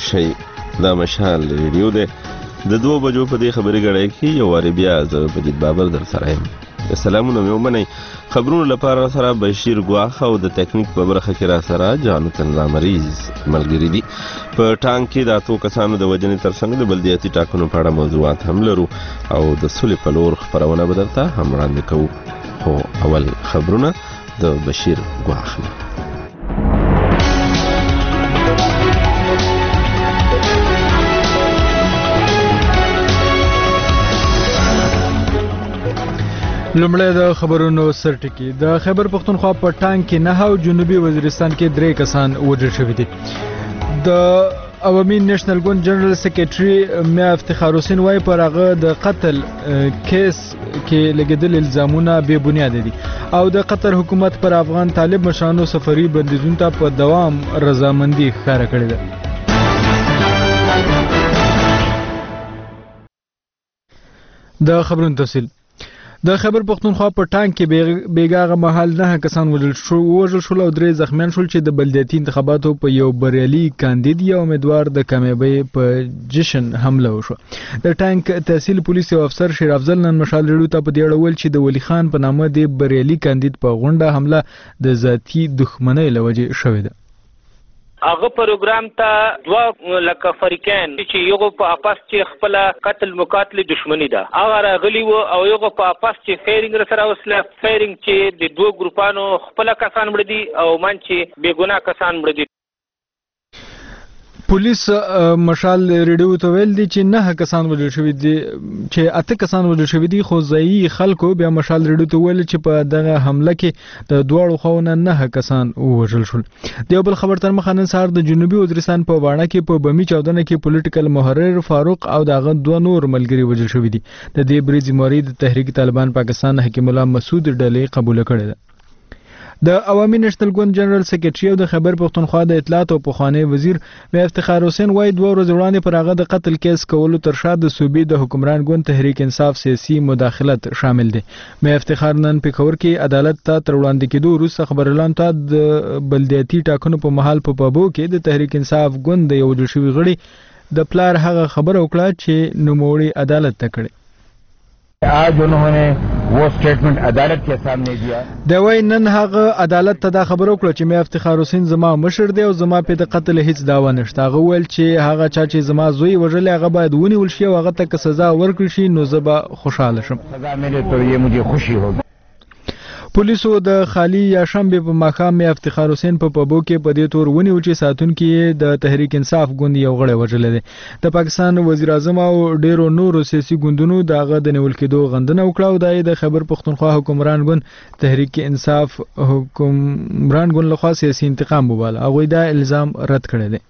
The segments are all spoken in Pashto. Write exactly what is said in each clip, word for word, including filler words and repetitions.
شئ. دا مشال ریډیو دی. د دوه بجو په دې خبرې غړی کې یو وارې بیا زه مجید بابر در سره یم. سلامونه مې ومنئ. خبرونو لپاره سره بشیر ګواښ او د تکنیک په برخه کې را سره جانتن لامریز ملګري دي. په ټانک کې د اتو کسانو د وژنې ترڅنګ د بلدیاتي ټاکنو په اړه موضوعات هم لرو او د سولې په لور خپرونه به درته هم وړاندې کوو. خو اول خبرونه د بشیر ګواښ نه. لومړی د خبرونو سرټکی. د خیبر پختونخوا په ټانک کې نه او جنوبي وزیرستان کې درې کسان وژل شوي دي. د عوامي نیشنل ګوند جنرال سیکریټري میا افتخار حسین وایي پر هغه د قتل کیس کې لګېدل الزامونه بې بنیاده دي او د قطر حکومت پر افغان طالب مشرانو سفري بندیزونو ته په دوام رضامندي ښکاره کړې ده. د خبرونو تفصیل. د خیبر پختونخوا په ټانک کې بیګاغه مهال نه کسان وژل شول او درې زخمیان شول چې د بلدیاتي انتخاباتو په یو بریالي کاندید یا امیدوار د کامیابۍ په جشن حمله وشوه. د ټانک تحصیل پولیس یو افسر شیر افضل نن مشال ریډیو ته په دې اړه وویل چې د ولی خان په نامه د بریالي کاندید په غونډه حمله د ذاتي دښمنۍ له وجې شوې ده. هغه پروګرام ته دوه لکه فریقین چې یو په اپاس چې خپل قتل مقاتل دښمنی ده هغه راغلی وو او یو په اپاس چې فایرینګ سره وسله فایرینګ چې د دوه ګروپانو خپل کسان مړ دي او من چې بے ګناه کسان مړ دي. پولیس مشال ریډیو ته ویل دي چې نه کسان وژل شوي دي چې اته کسان وژل شوي دي خو ځایي خلکو بیا مشال ریډیو ته ویل چې په دغه حمله کې د دواړو خواوو نه کسان وژل شول. د یو بل خبر تر مخه نن سهار د جنوبي وزیرستان په باڼه کې په بمي چاودنه کې پولیټیکل محرر فاروق او دغه دوه نور ملګري وژل شوي دي. د دې بری ذمہواری د تحریک طالبان پاکستان حکیم الله مسعود ډلې قبول کړې ده. د عوامي نیشنل ګوند جنرال سیکریټري او د خیبر پختونخوا د اطلاعات او پخوانی وزیر میا افتخار حسین وایي دوه ورځې وړاندې پر هغه د قتل کیس کولو تر شا د صوبې د حکمران ګوند تحریک انصاف سیاسي مداخلت شامل دی. میا افتخار نن پېښور کې عدالت ته تر وړاندې کېدو وروسته خبريالانو ته د بلدیاتي ټاکنو په مهال په پابو کې د تحریک انصاف ګوند د یو وژل شوي غړي د پلار هغه خبره وکړه چې نوموړي عدالت ته کړې. आज उन्होंने वो स्टेटमेंट अदालत के सामने दिया. د وای نن هغه عدالت ته دا خبر وکړه چې میا افتخار حسین زما مشر دی او زما په د قتل هیڅ داوا نشته. هغه ویل چې هغه چا چې زما زوی وژل هغه باید ونیول شي او هغه ته سزا ورکړي شي نو زه به خوشاله شم. سزا ملے تو یہ مجھے خوشی ہوگی. پولیسو د خالی یا شنبه په ماښام میا افتخار حسین په پابو کې په دې تور ونیو چې ساتونکي د تحریک انصاف ګوند یو غړی وژل دي. د پاکستان وزیر اعظم او ډیرو نورو سیاسي ګوندونو دغه د نیول کېدو غندنه وکړه او د خیبر پختونخوا حکمران ګوند تحریک انصاف حکمران ګوند لخوا سیاسي انتقام وباله. هغوی دا الزام رد کړی دی.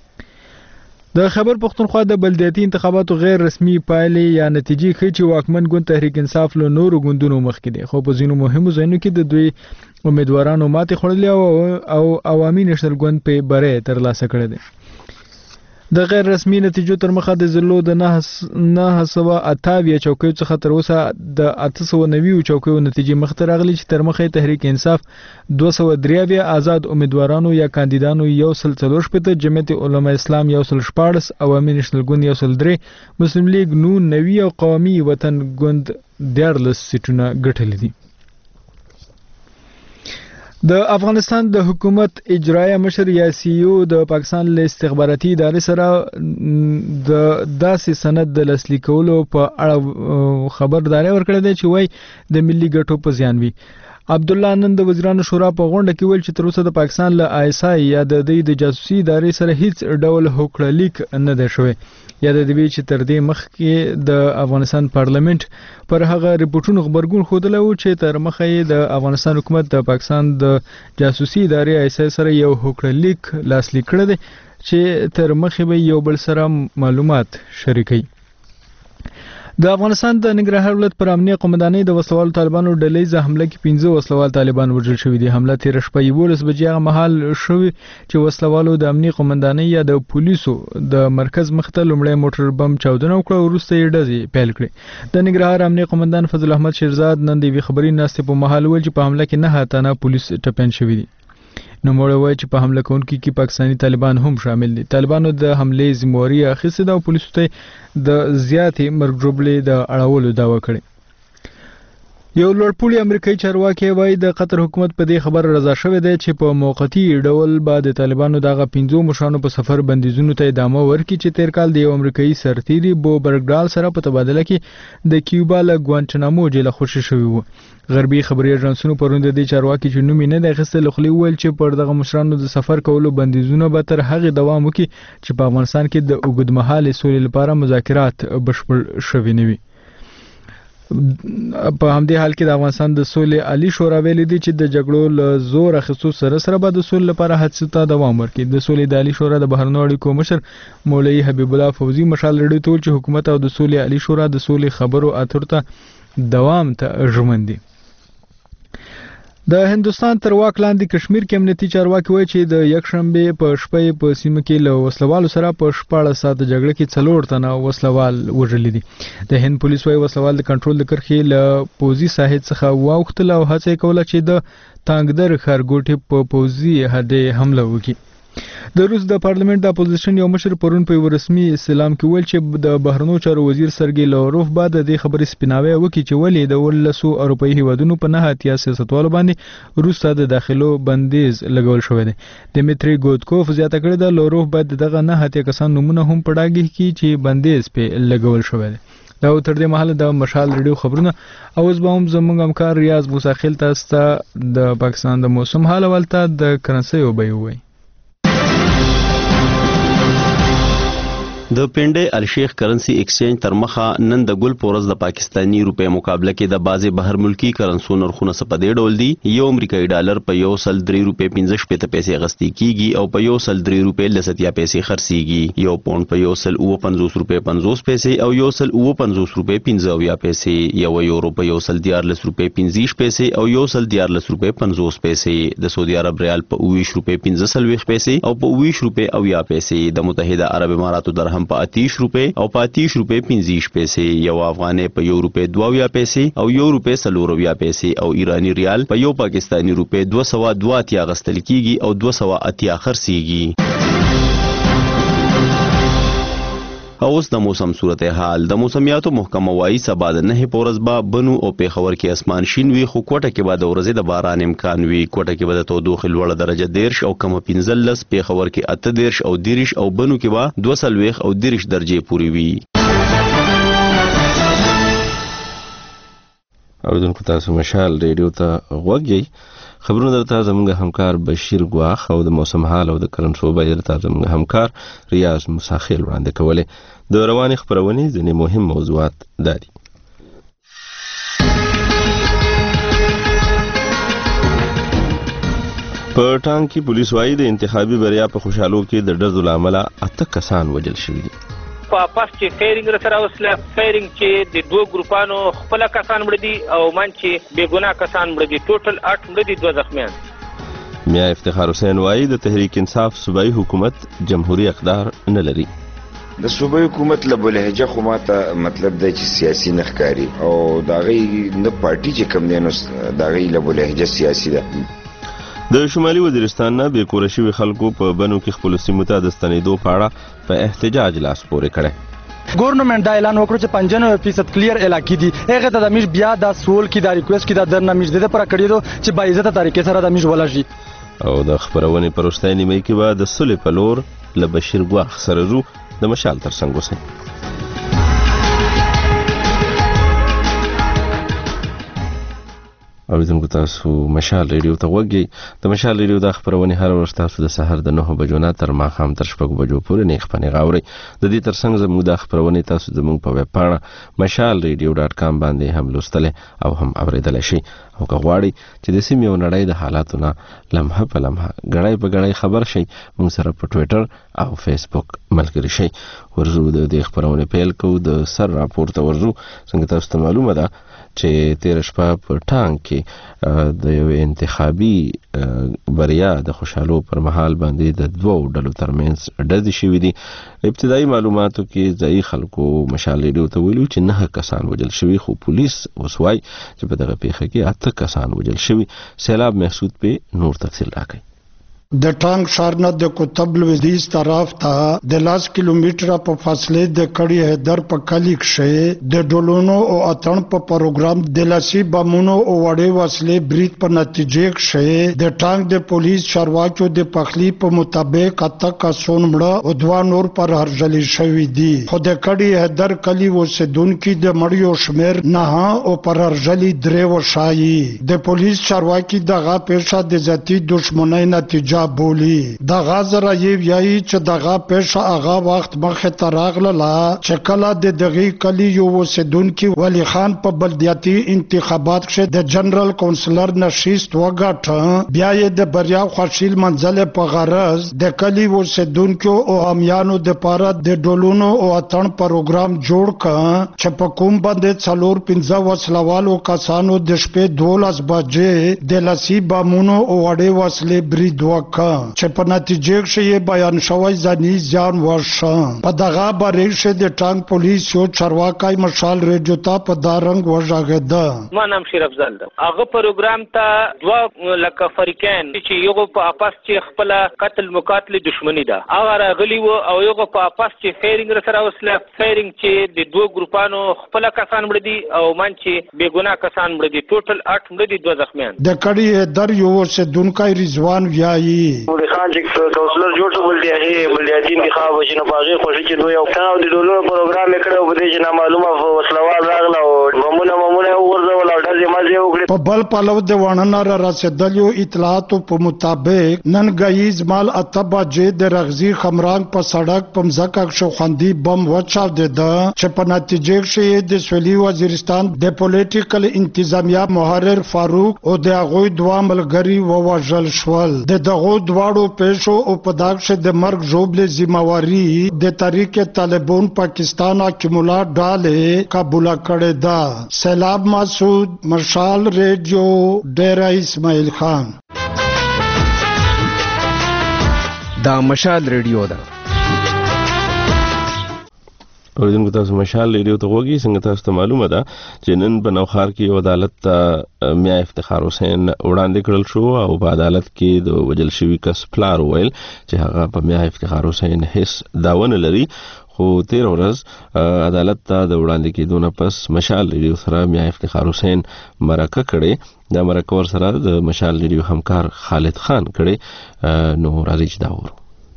د خیبر پختونخوا د بلدیاتي انتخاباتو غیر رسمي پایلې یا نتیجې ښیي چې واکمن ګوند تحریک انصاف له نورو ګوندونو مخکې دی خو په ځینو مهمو ځایونو کې د دوی امیدوارانو ماتې خوړلې او عوامي نیشنل ګوند په بری ترلاسه کړی دی. د غیر رسمي نتیجو تر مخه د ضلعو د نهه سوه اتاویه چوکیو څخه تر اوسه د اته سوه نوي چوکیو نتیجې مخته راغلي چې تر مخه تحریک انصاف دوه سوه درې اویا آزاد امیدوارانو یا کاندیدانو یو سل څلور شپېته جمعیت علما اسلام یو سل شپاړس عوامي نیشنل ګوند یو سل درې مسلم لیگ نون نوي او قومي وطن ګوند دیارلس سیټونه ګټلي دي. د افغانستان د حکومت اجرایه مشر یا سی او د پاکستان له استخباراتي ادارې سره د داسې سند د لاسلیک کولو په اړه خبرداري ورکړې ده چې وایي د ملي ګټو په زیان وي. عبدالله نن د وزیرانو شورا په غونډه کې ویل چې تر اوسه د پاکستان له آی اس آی یا د دوی د جاسوسي ادارې سره هیڅ ډول هوکړه لیک نه دی شوی. یا د دې چې تر دې مخکې د افغانستان پارلیمنت پر هغه ریپورتونو خبرګون ښودلی و چې تر مخه یې د افغانستان حکومت د پاکستان د جاسوسي ادارې آی اس آی سره یو هوکړه لیک لاسلیک کړی دی چې تر مخې به یو بل سره معلومات شریکوي. د افغانستان د ننګرهار ولایت پر امنیه قومندانۍ د وسلوالو طالبانو ډلهیزه حمله کې پنځه وسلوال طالبان وژل شوي دي. حمله تېره شپه یولس بجې هغه مهال شوې چې وسلوالو د امنیه قومندانۍ یا د پولیسو د مرکز مخته لومړی موټر بم چاودنه وکړه او وروسته یې ډزې پیل کړې. د ننګرهار امنیه قومندان فضل احمد شیرزاد نن د یوې خبري ناستې په مهال وویل چې په حمله کې نهه تنه پولیس ټپیان شوي دي. نوموړی وایي چې په حمله کوونکو کې پاکستاني طالبان هم شامل دي. طالبانو د حملې ذمہواري اخیستې ده او پولیسو ته د زیاتې مرګ ژوبلې د اړولو دعوه کړې. یو لوړپوړی امریکایي چارواکي وایي د قطر حکومت په دې خبر رضا شوی دی چې په موقتی ډول به د طالبانو دغه پنځو مشرانو په سفر بندیزونو ته ادامه ورکړي چې تیر کال د یو امریکایي سرتیري بو برګډال سره په تبادله کې د کیوبا له ګوانټنامو جیل خوشي شوی و. غربي خبري ایجنسونو پرون د دې چارواکي چې نوم یې نه دی اخیستل خو ویل چې پر دغه مشرانو د سفر کولو بندیزونه به تر هغې دوام وکړي چې په افغانستان کې د اوږدمهالې سولې لپاره مذاکرات بشپړ شوي نه وي. په همدې حال کې د افغانستان د سولې عالی شورا ویلي دی چې د جګړو له زور اخیستو سره سره به د سولې لپاره هڅو ته دوام ورکړي. د سولې د عالی شورا د بهرنیو اړیکو مشر مولوي حبیب الله فوزي مشال لري ته چې حکومت او د سولې عالی شورا د سولې خبرو اترو ته دوام ته ژمن دي. د هندستان تر واک لاندې کشمیر کې امنیتي چارواکي وایي چې د یکشنبه په شپه په سیمه کې له وسلوالو سره په شپاړس ساعته جګړه کې څلور تنه وسلوال وژل دي. د هند پولیس وایي وسلوال د کنټرول د کرښې له پوزي ساحل څخه واوښتل او هڅه کوله چې د تانګدر ښارګوټي په پوزي هډې حمله وکړي. د روس د پارلیمنت د اپوزیشن یو مشر پرون په یو رسمي استعلام کې ویل چې د بهرنیو چارو وزیر سرګي لاوروف بعد د دې خبرې سپیناوی وکړي چې ولې د ولسو اروپایي هیوادونو په نه اتیا سیاستوالو باندې روس ته د داخلو بندیز لګول شوی دی. دمیتری ګودکوف زیاته کړې ده لاوروف باید دغه نه اتیا کسان نمونه هم په ډاګه کې چې بندیز په لګول شوی دی. دا تر دې مهاله د مشال ریډیو خبرونه او اوس به هم زموږ همکار ریاض موساخیل تاسو ته د پاکستان د موسم حال ولته د کرنسي او بیوي. د پنډې الشیخ کرنسی ایکسچینج تر مخه نن د ګل پورز د پاکستانی روپے مقابله کې د بازي بهر ملکی کرنسو نرخونه په دې ډول دي. یو امریکایي ډالر په یو سل درې روپے پنځه شپږ پیسې غستی کیږي او په یو سل درې روپے لسیا پیسې خرڅيږي. یو پاوند په یو سل او پنځوس روپے پنځوس پیسې او یو سل او پنځوس روپے پنځه اویا پیسې. یو یورو په یو سل دیارلس روپے پنځه پیسې او یو سل دیارلس روپے پنځوس پیسې. د سعودي عرب ریال په اویش روپے پنځه سلويخ پیسې او په اویش روپے اویا پیسې. د متحده عرب اماراتو درهم په اتیش روپے او په اتیش روپے پنځه پیسې. یو افغانۍ په یو روپے دوه پیسې او یو روپے څلور پیسې او ایرانی ریال په یو پاکستانی روپے دوه سوه دوه اتیا غستل کیږي او دوه سوه اتیا خرڅيږي. اوس د موسم صورتحال. د موسمیاتو محکمه وايي سبا د نه پورز با بنو او پیښور کې اسمان شین وي خو کوټه کې به د ورځې د باران امکان وي. کوټه کې به د تودوخې لوړه درجه دیرش او کم پنځلس، پیښور کې اته دیرش او دیرش او بنو کې به دوه سلويخ او دیرش درجه پورې وي. اوریدونکو تاسو مشال ریډیو ته غوږی. خبرونه درته زموږ همکار بشیر ګواخ او د موسم حال او د کرنسو به درته زموږ همکار ریاض موساخیل وړاندې کولې. د رواني خبرونې ځینې مهم موضوعات دادي. په ټانګ کې پولیس وايي د انتخابي بریا په خوشحالو کې د ډزو له امله اته کسان وژل شوي دي. په پاس چې فایرینګ سره وسله فایرینګ چې د دوه ګروپانو خپل کسان مړ دي او من چې بے ګناه کسان مړ دي. ټوټل اټ مړ دي، دوه زخمیان. میا افتخار حسین وایي د تحریک انصاف صوبایي حکومت جمهوریت اقدار نه لري. د صوبایي حکومت له بلهجه خو ماته مطلب دی چې سیاسي نه ښکاري او د هغې نه پارټي چې کوم دی نو د هغې له بلهجه سیاسي ده. د شمالي وزیرستان نه بې کوره شوي خلکو په بنو کې خپلو سیمو ته د ستنېدو په اړه په احتجاج لاس پورې کړی. ګورنمنت دا اعلان وکړو چې پنځانوي فیصد کلیر علاقې دي. هغه ته د میش بیا دا سول کې دا ریکوست کې دا درنه میش د پر کړی دو چې با عزت طریقې سره د میش ولژي. او د خبرونې پر وروستۍ نیمه کې به د صلح په لور له بشیر ګواخ سره ځو. د مشال تر څنګ اوسئ. اوریدونکو تاسو مشال ریډیو ته غوږی. د مشال ریډیو د خبرونې هر ورځ تاسو د سحر د نهه بجو نه تر ماښام تر شپږ بجو پورې نیخ پنې غاوري. د دې ترڅنګ زموږ د خبرونې تاسو زموږ په ویب پاڼه مشال ریډیو ډاټ کام باندې هم لوستلی او هم اوریدلی شئ. او که غواړئ چې د سیمې او نړۍ د حالاتو نه لمحه په لمحه ګړی په ګړی خبر شئ موږ سره په ټویټر او فیسبوک ملګري شئ. ورځو د دې خبرونې پیل کوو. د سر راپور ته ورځو. څنګه تاسو ته معلومه ده چې تیر شپه په ټانګ کې د یو انتخابي بریا د خوشحالو پر مهال باندې د دوو ډلو ترمنځ ډزې شوي دي. ابتدایي معلوماتو کې ځایي خلکو مشال ریډیو ته ویلي چې نهه کسان وژل شوي خو پولیس اوس وایي چې په دغه پیښه کې اته کسان وژل شوي. سیلاب محسود په نور تفصیل راکړي. د ټانک شارنه د کوتب لویدیز طرف ته د لاس کیلومتره په فاصله د کړي هدر په کلی کې د ډولونو او اتن په پروګرام د لاسي بمونو او وړې وسلې بریټ په نتیجه کې د ټانک د پولیس چارواکو د پخلی په مطابق اته کسان مړه او دوه نور پر هرجلی شوی دي. خو د کړي هدر کلی اوسیدونکو د مړیو شمیر نه او پر هرجلی درې وشایي. د پولیس چارواکي دغه پیښه د ذاتی دښمنۍ نتیجه بولی. دغه زرایي ویایي چې دغه پیښه هغه وخت مخه ته راغله چې کله د دغه کلی یو اوسیدونکو ولی خان په بلدیاتي انتخابات کې د جنرال کونسلر نشست وګټه. بیا یې د بریا خوشیل منزل په غرض د کلی اوسیدونکو او امیانو د پاره د ډولونو او اتن پروګرام جوړ کړ چې په کوم باندې څلور پنځه وسلوالو کسانو د شپې دولس بجې د لاسي بمونو او وړې وسلې برید وکړ چې په نتیجه کې بیان شوی ځاني ځان ورشه. په دغه باره کې د ټانک پولیس یو چارواکي مشال ریډیو ته په دارنګ وژغېده. ما نام شیر افضل ده. هغه پروګرام ته دوه لکه فریقین چې یو په اپاس چې خپل قتل مقاتل دښمنی ده هغه راغلی وو او یو په اپاس چې فایرینګ سره وسله فایرینګ چې د دوه ګروپانو خپل کسان مړ دي او من چې بیګناه کسان مړ دي. ټوټل اټ مړ دي، دوه زخمیان. د کړي در یو اوسیدونکو رضوان ویایي مولوی خان چې کونسلر جوړ شو ولدي هغه بلدیاتي انتخاب وشي نو پاغه خوشي چې دوی یو تاو د ډولونو پروګرام وکړو په دې چې نامعلومه وسلوال راغله او مامونه مامونه ورځول او داسې مازه وکړي. په بل پلو د وانه را رسیدلو اطلاعات په مطابق نن غیز مال اتبا جې د رغزي خمرانګ په سړک په مزکه شو خندي بم وچاو ده چې په نتیجه کې د سولي وزیرستان د پولیټیکل انتظامیه محرر فاروق او د هغه دوه ملګری ووژل شول. د دغه دواړو پیښو او په داغه د مرګ جوړبل ذمہواری د تحریک طالبان پاکستان حکومت ډاله قبول کړې ده. سیلاب مسعود، مشال ریډیو، ډیرا اسماعیل خان. دا مشال ریډیو ده. اوریدونکو تاسو مشال ریډیو ته وګورئ. څنګه تاسو ته معلومه ده چې نن په نوخار کې یو عدالت ته میا افتخار حسین وړاندې کړل شو او په عدالت کې د وجل شوی کس پلار ویل چې هغه په میا افتخار حسین هیڅ داوا نه لري. خو تیر ورځ عدالت ته د وړاندې کېدو نه پس مشال ریډیو سره میا افتخار حسین مرکه کړې. دا مرکه ور سره د مشال ریډیو همکار خالد خان کړې. نو راځي چې دا وره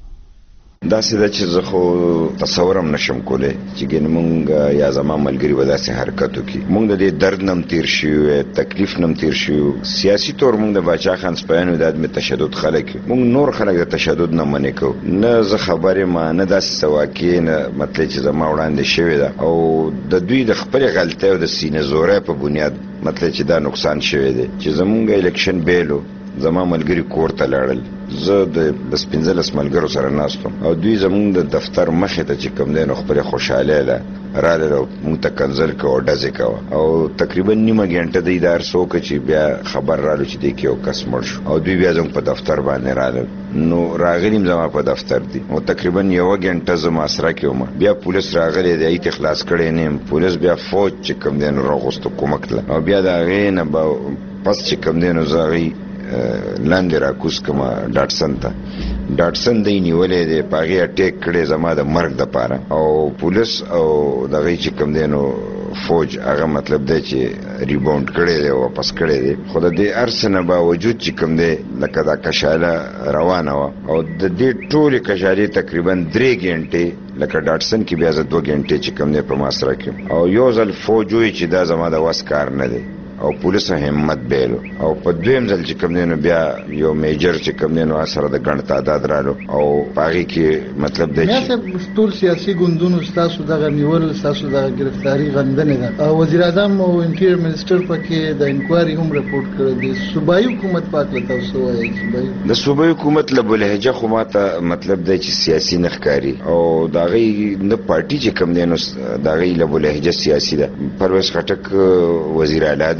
دا سیده چې زه خو تصورم نشم کولی چې ګینه مونږ یا زما ملګري به داسې حرکت وکړي. مونږ د دې درد نم تیر شو، تکلیف نم تیر شو. سیاسي طور مونږ د باچا خان سپیانو د ادم تشدد خلک مونږ نور خلک د تشدد نه منې کو نه. زه خبرې ما نه داسې سواکې نه مطلب چې زما وړاندې شوی ده او د دوی د خپل غلطۍ او د سینې زورۍ په بنیاد مطلب چې دا نقصان شوی دی چې زمونږ الیکشن بیلو زما ملګری کور ته لاړل. زه د بس پنځلس ملګرو سره ناستم او دوی زمونږ د دفتر مخې ته چې کوم دی نو خپل خوشاله ده رااله مونږ ته کنزل کو او ډزې کوه او تقریبا نیمه غنټه د ادار سوک چې بیا خبر رالو چې دی کې یو کس مړ شو او دوی بیا زموږ په دفتر باندې رااله. نو راغلیم زما په دفتر دی او تقریبا یو غنټه زما سره کېوم. بیا پولیس راغلی دی ایت اخلاص کړي نیم. پولیس بیا فوج چې کوم دی نو راغوستو کومک له او بیا دا غینه پس چې کوم دی نو زاغي لاندې راکوس کما ډاټسن ته ډاټسن دی نیولې دی پاغي اٹیک کړي زما د مرګ د پاره او پولیس او دغه چې کوم دی نو فوج هغه مطلب دی چې ریباوند کړي دی واپس کړي دی. خو د دې ارسنه باوجود چې کوم دی لکه دا کشاله روانه و او د دې ټولې کشالې تقریبا درې غنټې لکه ډاټسن کې بیا زه دوه غنټې چې کوم دی په ماسره کې او یو ځل فوج وی چې دا زما د واس کار نه دی او پولیس همت بیلو او په دویم ځل چې کوم دی نو بیا یو میجر چې کوم دی نو سره د ګڼ تعداد رالو او پاغي کې مطلب دی چې ټول سیاسي ګوندونو تاسو دغه نیول تاسو دغه گرفتاری غندنه ده. وزیر اعظم او انټیر منسٹر پکې د انکوایري هم رپورټ کړی دی. صوبایي حکومت پاک تاسو وایي صوبایي د صوبایي حکومت له بلهجه خو ماته مطلب دی چې سیاسي نخکاری او دغه نه پارټي چې کوم دی نو دغه له بلهجه سیاسي ده. پرویز خټک وزیر اعلی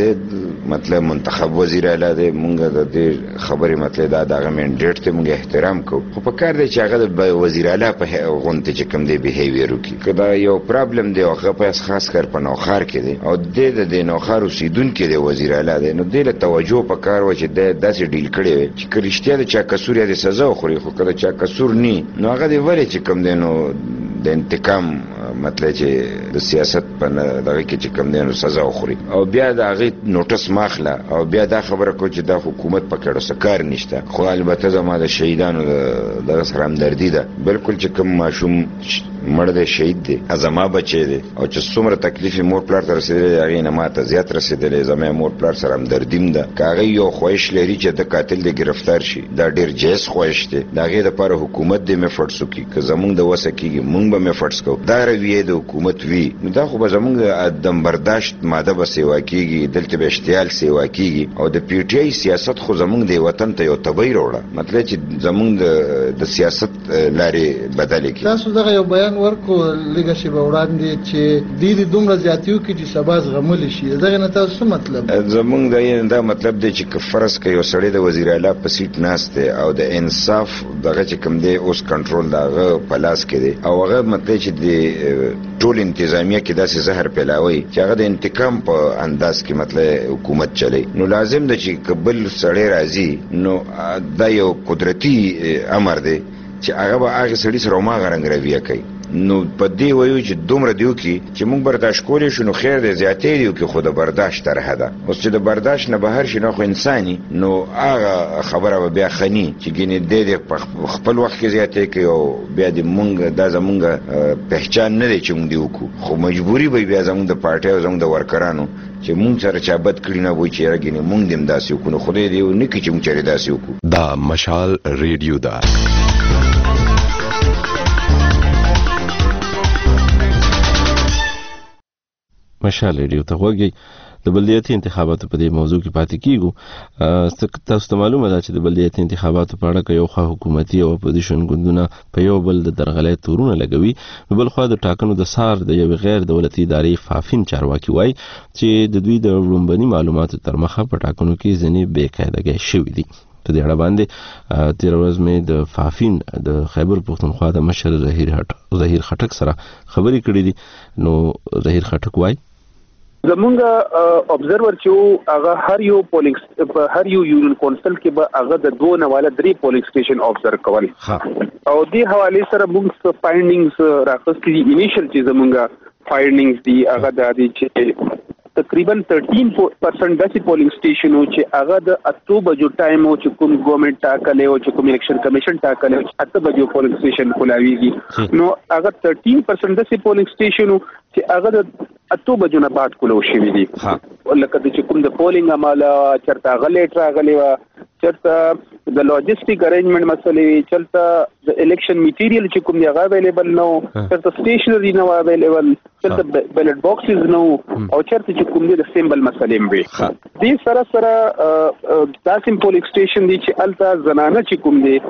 د مطلب منتخب وزیر اعلی دی مونږ د دې خبرې مطلب دا دغه منډیټ ته مونږ احترام کوو خو په کار دی چې هغه د وزیر اعلی په غونډه چې کوم دی بیهیویر وکړي که دا یو پرابلم دی او هغه په خاص کار په نوخار کې دی او د د نوخار اوسیدونکي دی وزیر اعلی دی نو دې له توجه په کار و چې د داسې ډیل کړی وي چې که رښتیا د چا قصور یا د سزا وخوري خو که د چا قصور نی نو هغه دی ولې چې کوم دی نو د انتقام مطلب چې د سیاست په دغه کې چې کوم دی نو سزا وخوري او بیا د هغې نوټس ماخله او بیا دا خبره کو چې دا حکومت په کړو څه کار نشته خو البته زما د شهیدانو دغه سره همدردي ده بالکل چې کوم ماشوم مړ دی شهید دی زما بچی دی او چې څومره تکلیف مور پلار ته رسېدلی هغې نه ماته زیات رسېدلی زما مور پلار سره همدردیم ده که هغې یو خواهش لري چې د قاتل دی ګرفتار شي دا ډېر جایز خواهش دی د هغې دپاره حکومت دی میفټس وکړي که زمونږ د وسه کېږي مونږ به میفټس کوو دا رویې د حکومت وي نو دا خو به زمونږ دم برداشت ماده به سیوا کېږي دلته به اشتعال سیوا کېږي او د پی ټي آی سیاست خو زمونږ د وطن ته یو تبۍ راوړه مطلب چې زمونږ د سیاست لارې بدلې کړي تاسو دغه یو بیان ورکو لږه شیبه وړاندې چې دوی دې دومره زیاتي وکړي چې سبا زغملی شي دغه نه تاسو څه مطلب زمونږ دا مطلب دی چې که فرض که یو سړی د وزیر اعلی په سیټ ناست دی او د انصاف دغه چې کوم دی اوس کنټرول د هغه په لاس کې دی او هغه مطلب چې د ټول انتظامیه کې داسې زهر پیلاوي چې هغه د انتقام په انداز کې مطلب حکومت چلی نو لازم ده چې که بل سړی راځي نو دا یو قدرتي امر دی چې هغه به هغه سړي سره هماغه رنګ رویه کوي نو په دې وایو چې دومره دی وکړي چې موږ برداشت کولی شو نو خیر دی زیاتې دی وکړي خو د برداشت طرحه ده اوس چې د برداشت نه بهر شي نو خو انساني نو هغه خبره به بیا ښه ني چې ګینې دی د خپل وخت کې زیاتې کوي او بیا د مونږ دا زمونږ پهچان نه دی چې موږ دی وکړو خو مجبوري به بیا زمونږ د پارټۍ او زمونږ د ورکرانو چې مونږ سره چا بد کړي نه وایي چې یاره ګینې مونږ دې هم داسې وکړو نو خدای دې ونه کړي چې مونږ چېرې داسې وکړو دا مشال ریډیو ده مشال ریډیو ته غوږی د بلدیاتي انتخاباتو په دې موضوع کې پاتې کیږو تاسو ته معلومه ده چې د بلدیاتي انتخاباتو په اړه یو خوا حکومتي او اپوزیشن ګوندونه په یو بل د درغلۍ تورونه لګوي نو بل خوا د ټاکنو د سار د یو غیر دولتي ادارې فافین چارواکي وایي چې د دوی د وړاندې معلوماتو تر مخه په ټاکنو کې ځینې بې قاعدګۍ شوي دي په دې اړه باندې تیر ورځ مې د فافین د خیبر پښتونخوا د مشر ظهیر هټ ظهیر خټک سره خبرې کړې دي نو ظهیر خټک وایي زمونږ ابزرور چې هغه هر یو پولینګ په هر یو یونین کونسل کې به هغه د دوه نواله درې پولینګ سټیشن ابزرو کول او دې حواله سره موږ فایندینګز راخستې دي انیشل چې زمونږ فایندینګز دي هغه د دې چې تقریبا thirteen percent داسې پولینګ سټیشن او چې هغه د اته بجو ټایم او چې کوم ګورنمنت ټاکلې او چې کوم الیکشن کمیشن ټاکلې چې اته بجو پولینګ سټیشن کولاویږي نو هغه thirteen percent داسې پولینګ سټیشن چې هغه د اته بجو نه بعد کولو شوی دي لکه د چې کوم د پولینګ عمله چرته غلې راغلی و چرته د لوجستیک ارینجمنت مسلې چرته د الیکشن میټیریل چې کوم دی هغه اویلیبل نو چرته سټیشنری نو اویلیبل چرته بیلټ باکسز نو او چرته چې کوم دی د سیمبل مسلې وي دې سره سره داسې پولینګ سټیشن دي چې الته زنانه چې کوم دی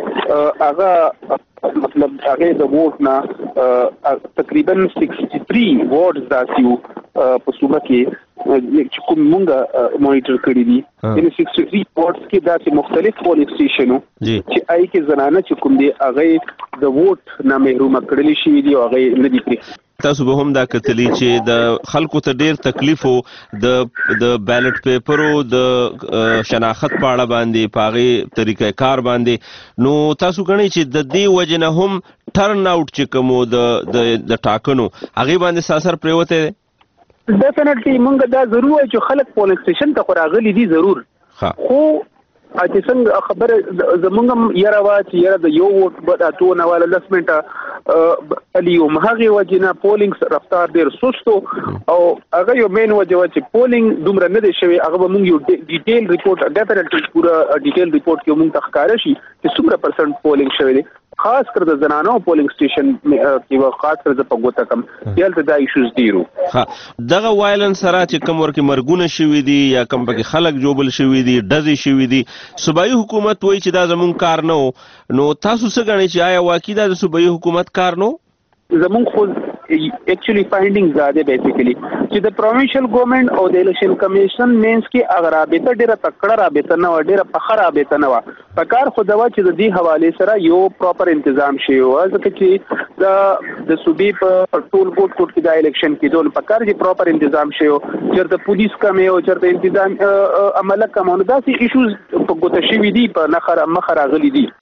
هغه مطلب هغه د ووټ نه تقریبا sixty-three وارډز داسیو په صوبه کې چې کوم مونږه مانیټر کړی دي یعنی sixty-three وارډز کې داسې مختلف پولینګ سټیشنو چې آی کې زنانه چې کوم دی هغه د ووټ نه محروم کړل شي دي او هغه نه دي پرې تاسو به هم دا کتلی چې د خلکو ته ډیر تکلیف وو د د بیلټ پیپرو د شناخت په اړه باندې پاغي طریقې کار باندې نو تاسو غنئ چې د دې وجنه هم ټرن اوټ چې کوم د د ټاکنو هغه باندې ساسر پریوته ډیفینټلی مونږ دا ضرور چې خلک پولینګ سټیشن ته راغلي دي ضرور خو چې څنګه خبره زمونږ یاره وا چې یاره د یو ووټ به د اتو نواله لس منټه الیوم هغې وجې نه پولینګ رفتار ډېر سست او هغه یو مین وجه وه چې پولینګ دومره نه دی شوی هغه به مونږ یو ډیټیل ریپورټ ډیفینټلی پوره ډیټیل ریپورټ کې مونږ ته ښکاره شي چې څومره پرسنټ پولینګ شوی دی خاص کر د زنانو پولینګ سټیشن کې خاص کر د پګوتا کم یالته دا ایشوز ډیرو ها دغه وایلنس سره چې کوم ورکه مرګونه شوي دي یا کوم پکې خلک جوبل شوي دي ډزې شوي دي صوبایي حکومت وایي چې دا زمون کار نه نو تاسو څه غواړئ چې آیا واقعي دا د صوبایي حکومت کار نه زمون خو اکچولی فایندینګز دا دی بیسیکلی چې د پروینشل ګورنمنت او د الیکشن کمیشن مینس کې اگر رابطه ډیره تکړه رابطه نه و ډیره پخه رابطه نه و په کار خو دا و چې د دې حواله سره یو پراپر تنظیم شي او ځکه چې د د صوبې په ټول کوټ کوټ کې د الیکشن کې دون په کار چې پراپر تنظیم شي او چېرته پولیس کمې او چېرته تنظیم عمل کومونه داسې ایشوز په ګوته شوي دي په نخره مخه راغلي دي.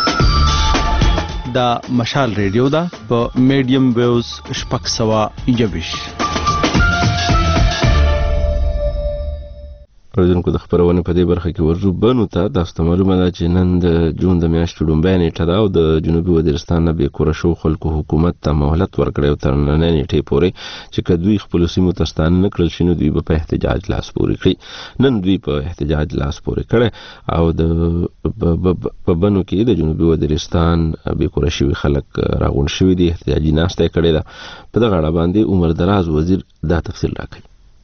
دا مشال ریډیو دا په میډیم ویوز شپږ سوه یویش. اوریدونکو د خبرونه په دې برخه کې ورجو بنو ته تاسو ته معلومه ده چې نن د جون د میاشتې لومړۍ نیټه ده او د جنوبي وزیرستان نه بې کوره شو خلکو حکومت ته مهلت ورکړی او تر نننۍ نیټې پورې چې که دوی خپلو سیمو ته ستانه نه کړل شي نو دوی به په احتجاج لاس پورې کړي. نن دوی په احتجاج لاس پورې کړی او د په بنو کې د جنوبي وزیرستان بې کوره شوي خلک راغونډ شوي دي، احتجاجي ناسته یې کړې ده. په دغه اړه باندې عمر دراز وزیر دا تفصیل راکوي.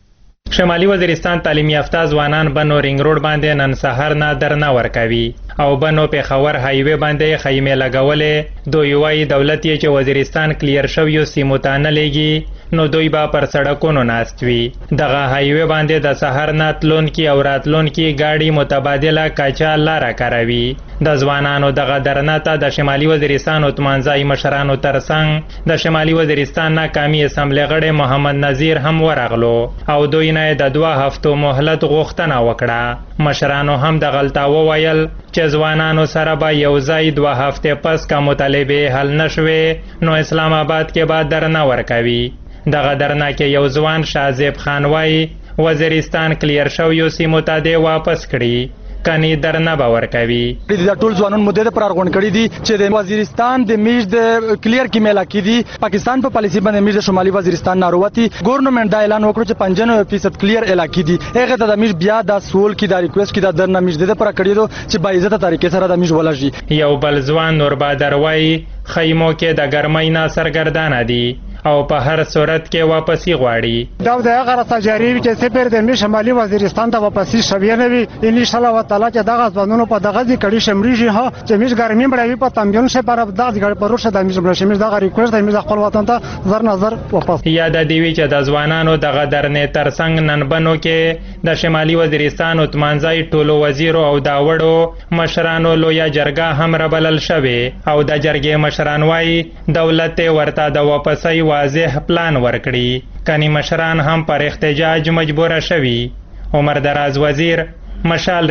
شمالي وزیرستان تعلیم یافته ځوانان بنو رینګ روډ باندې نن سهار نه درنه ورکوي او بنو پیښور هایوې باندې خیمې لګولې. دوی وایي دولت یې چې وزیرستان کلیر شویو سیمو ته نه لیږي نو دوی به پر سړکونو ناست وي. دغه هایوې باندې د سهار نه تلونکي او راتلونکي ګاډي متبادله کاچا لاره کاروي. د ځوانانو دغه درنه ته د شمالي وزیرستان اتمانځای مشرانو ترڅنګ د شمالي وزیرستان ناکامي اسمبلی غړی محمد نذیر هم ورغلو او دوی نه د دوه هفتو مهلت غوښتنه وکړه. مشرانو هم د غلطه وویل چې ځوانانو سره به یو ځای دوه هفتې پس که مطالبې حل نشوې نو اسلام آباد کې به درنه ورکوي. دغه درنه کې یو ځوان شازیب خان وایي وزیرستان کلیر شویو سیمو ته دې واپس کړي کني درنه به ورکوي. دا ټول ځوانان مدې د پر غونډ کړي دي چې د وزیرستان د میش د کلیر کې میلا کې دي. پاکستان په پالیسي باندې میش د شمالي وزیرستان ناروتی ګورنمنت دا اعلان وکړ چې پنځانوي فیصد کلیر علاقې دي. هغه ته د میش بیا د سول کې د ریکوست کې د درنه میش د پر کړي دو چې با عزت طریقې سره د میش ولږي. یو بل ځوان نور بادر وایي خیمو کې د ګرمۍ نه سرګردانه دي او په هر صورت کې واپسی غواړي. دا د هغه راځي چې سپر د می شمالي وزیرستان ته واپسی شوی نه وي ان شاء الله تعالی چې دغه ځوانونو په دغه ځای کړي شمريږي ها چې میش ګرمي مړوي په تامبيون شه پر دغه ځای پر ورشه د میش مړشه میش دغه ریکوست د میش خپل وطن ته زر نظر واپس. یاد دی وی چې د ځوانانو دغه درنې ترڅنګ نن بنو کې د شمالي وزیرستان اتمانځای ټولو وزیرو او دا وړو مشرانو لویا جرګه هم ربلل شوی او د جرګې مشران وایي دولت ورته د واپسۍ واضح پلان ورکړي کني مشران هم پر احتجاج مجبور شوي. عمر دراز وزیر مشال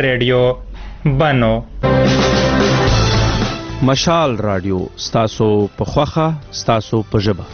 ریډیو بنو. مشال رادیو ستاسو په خوخه ستاسو په ژبه.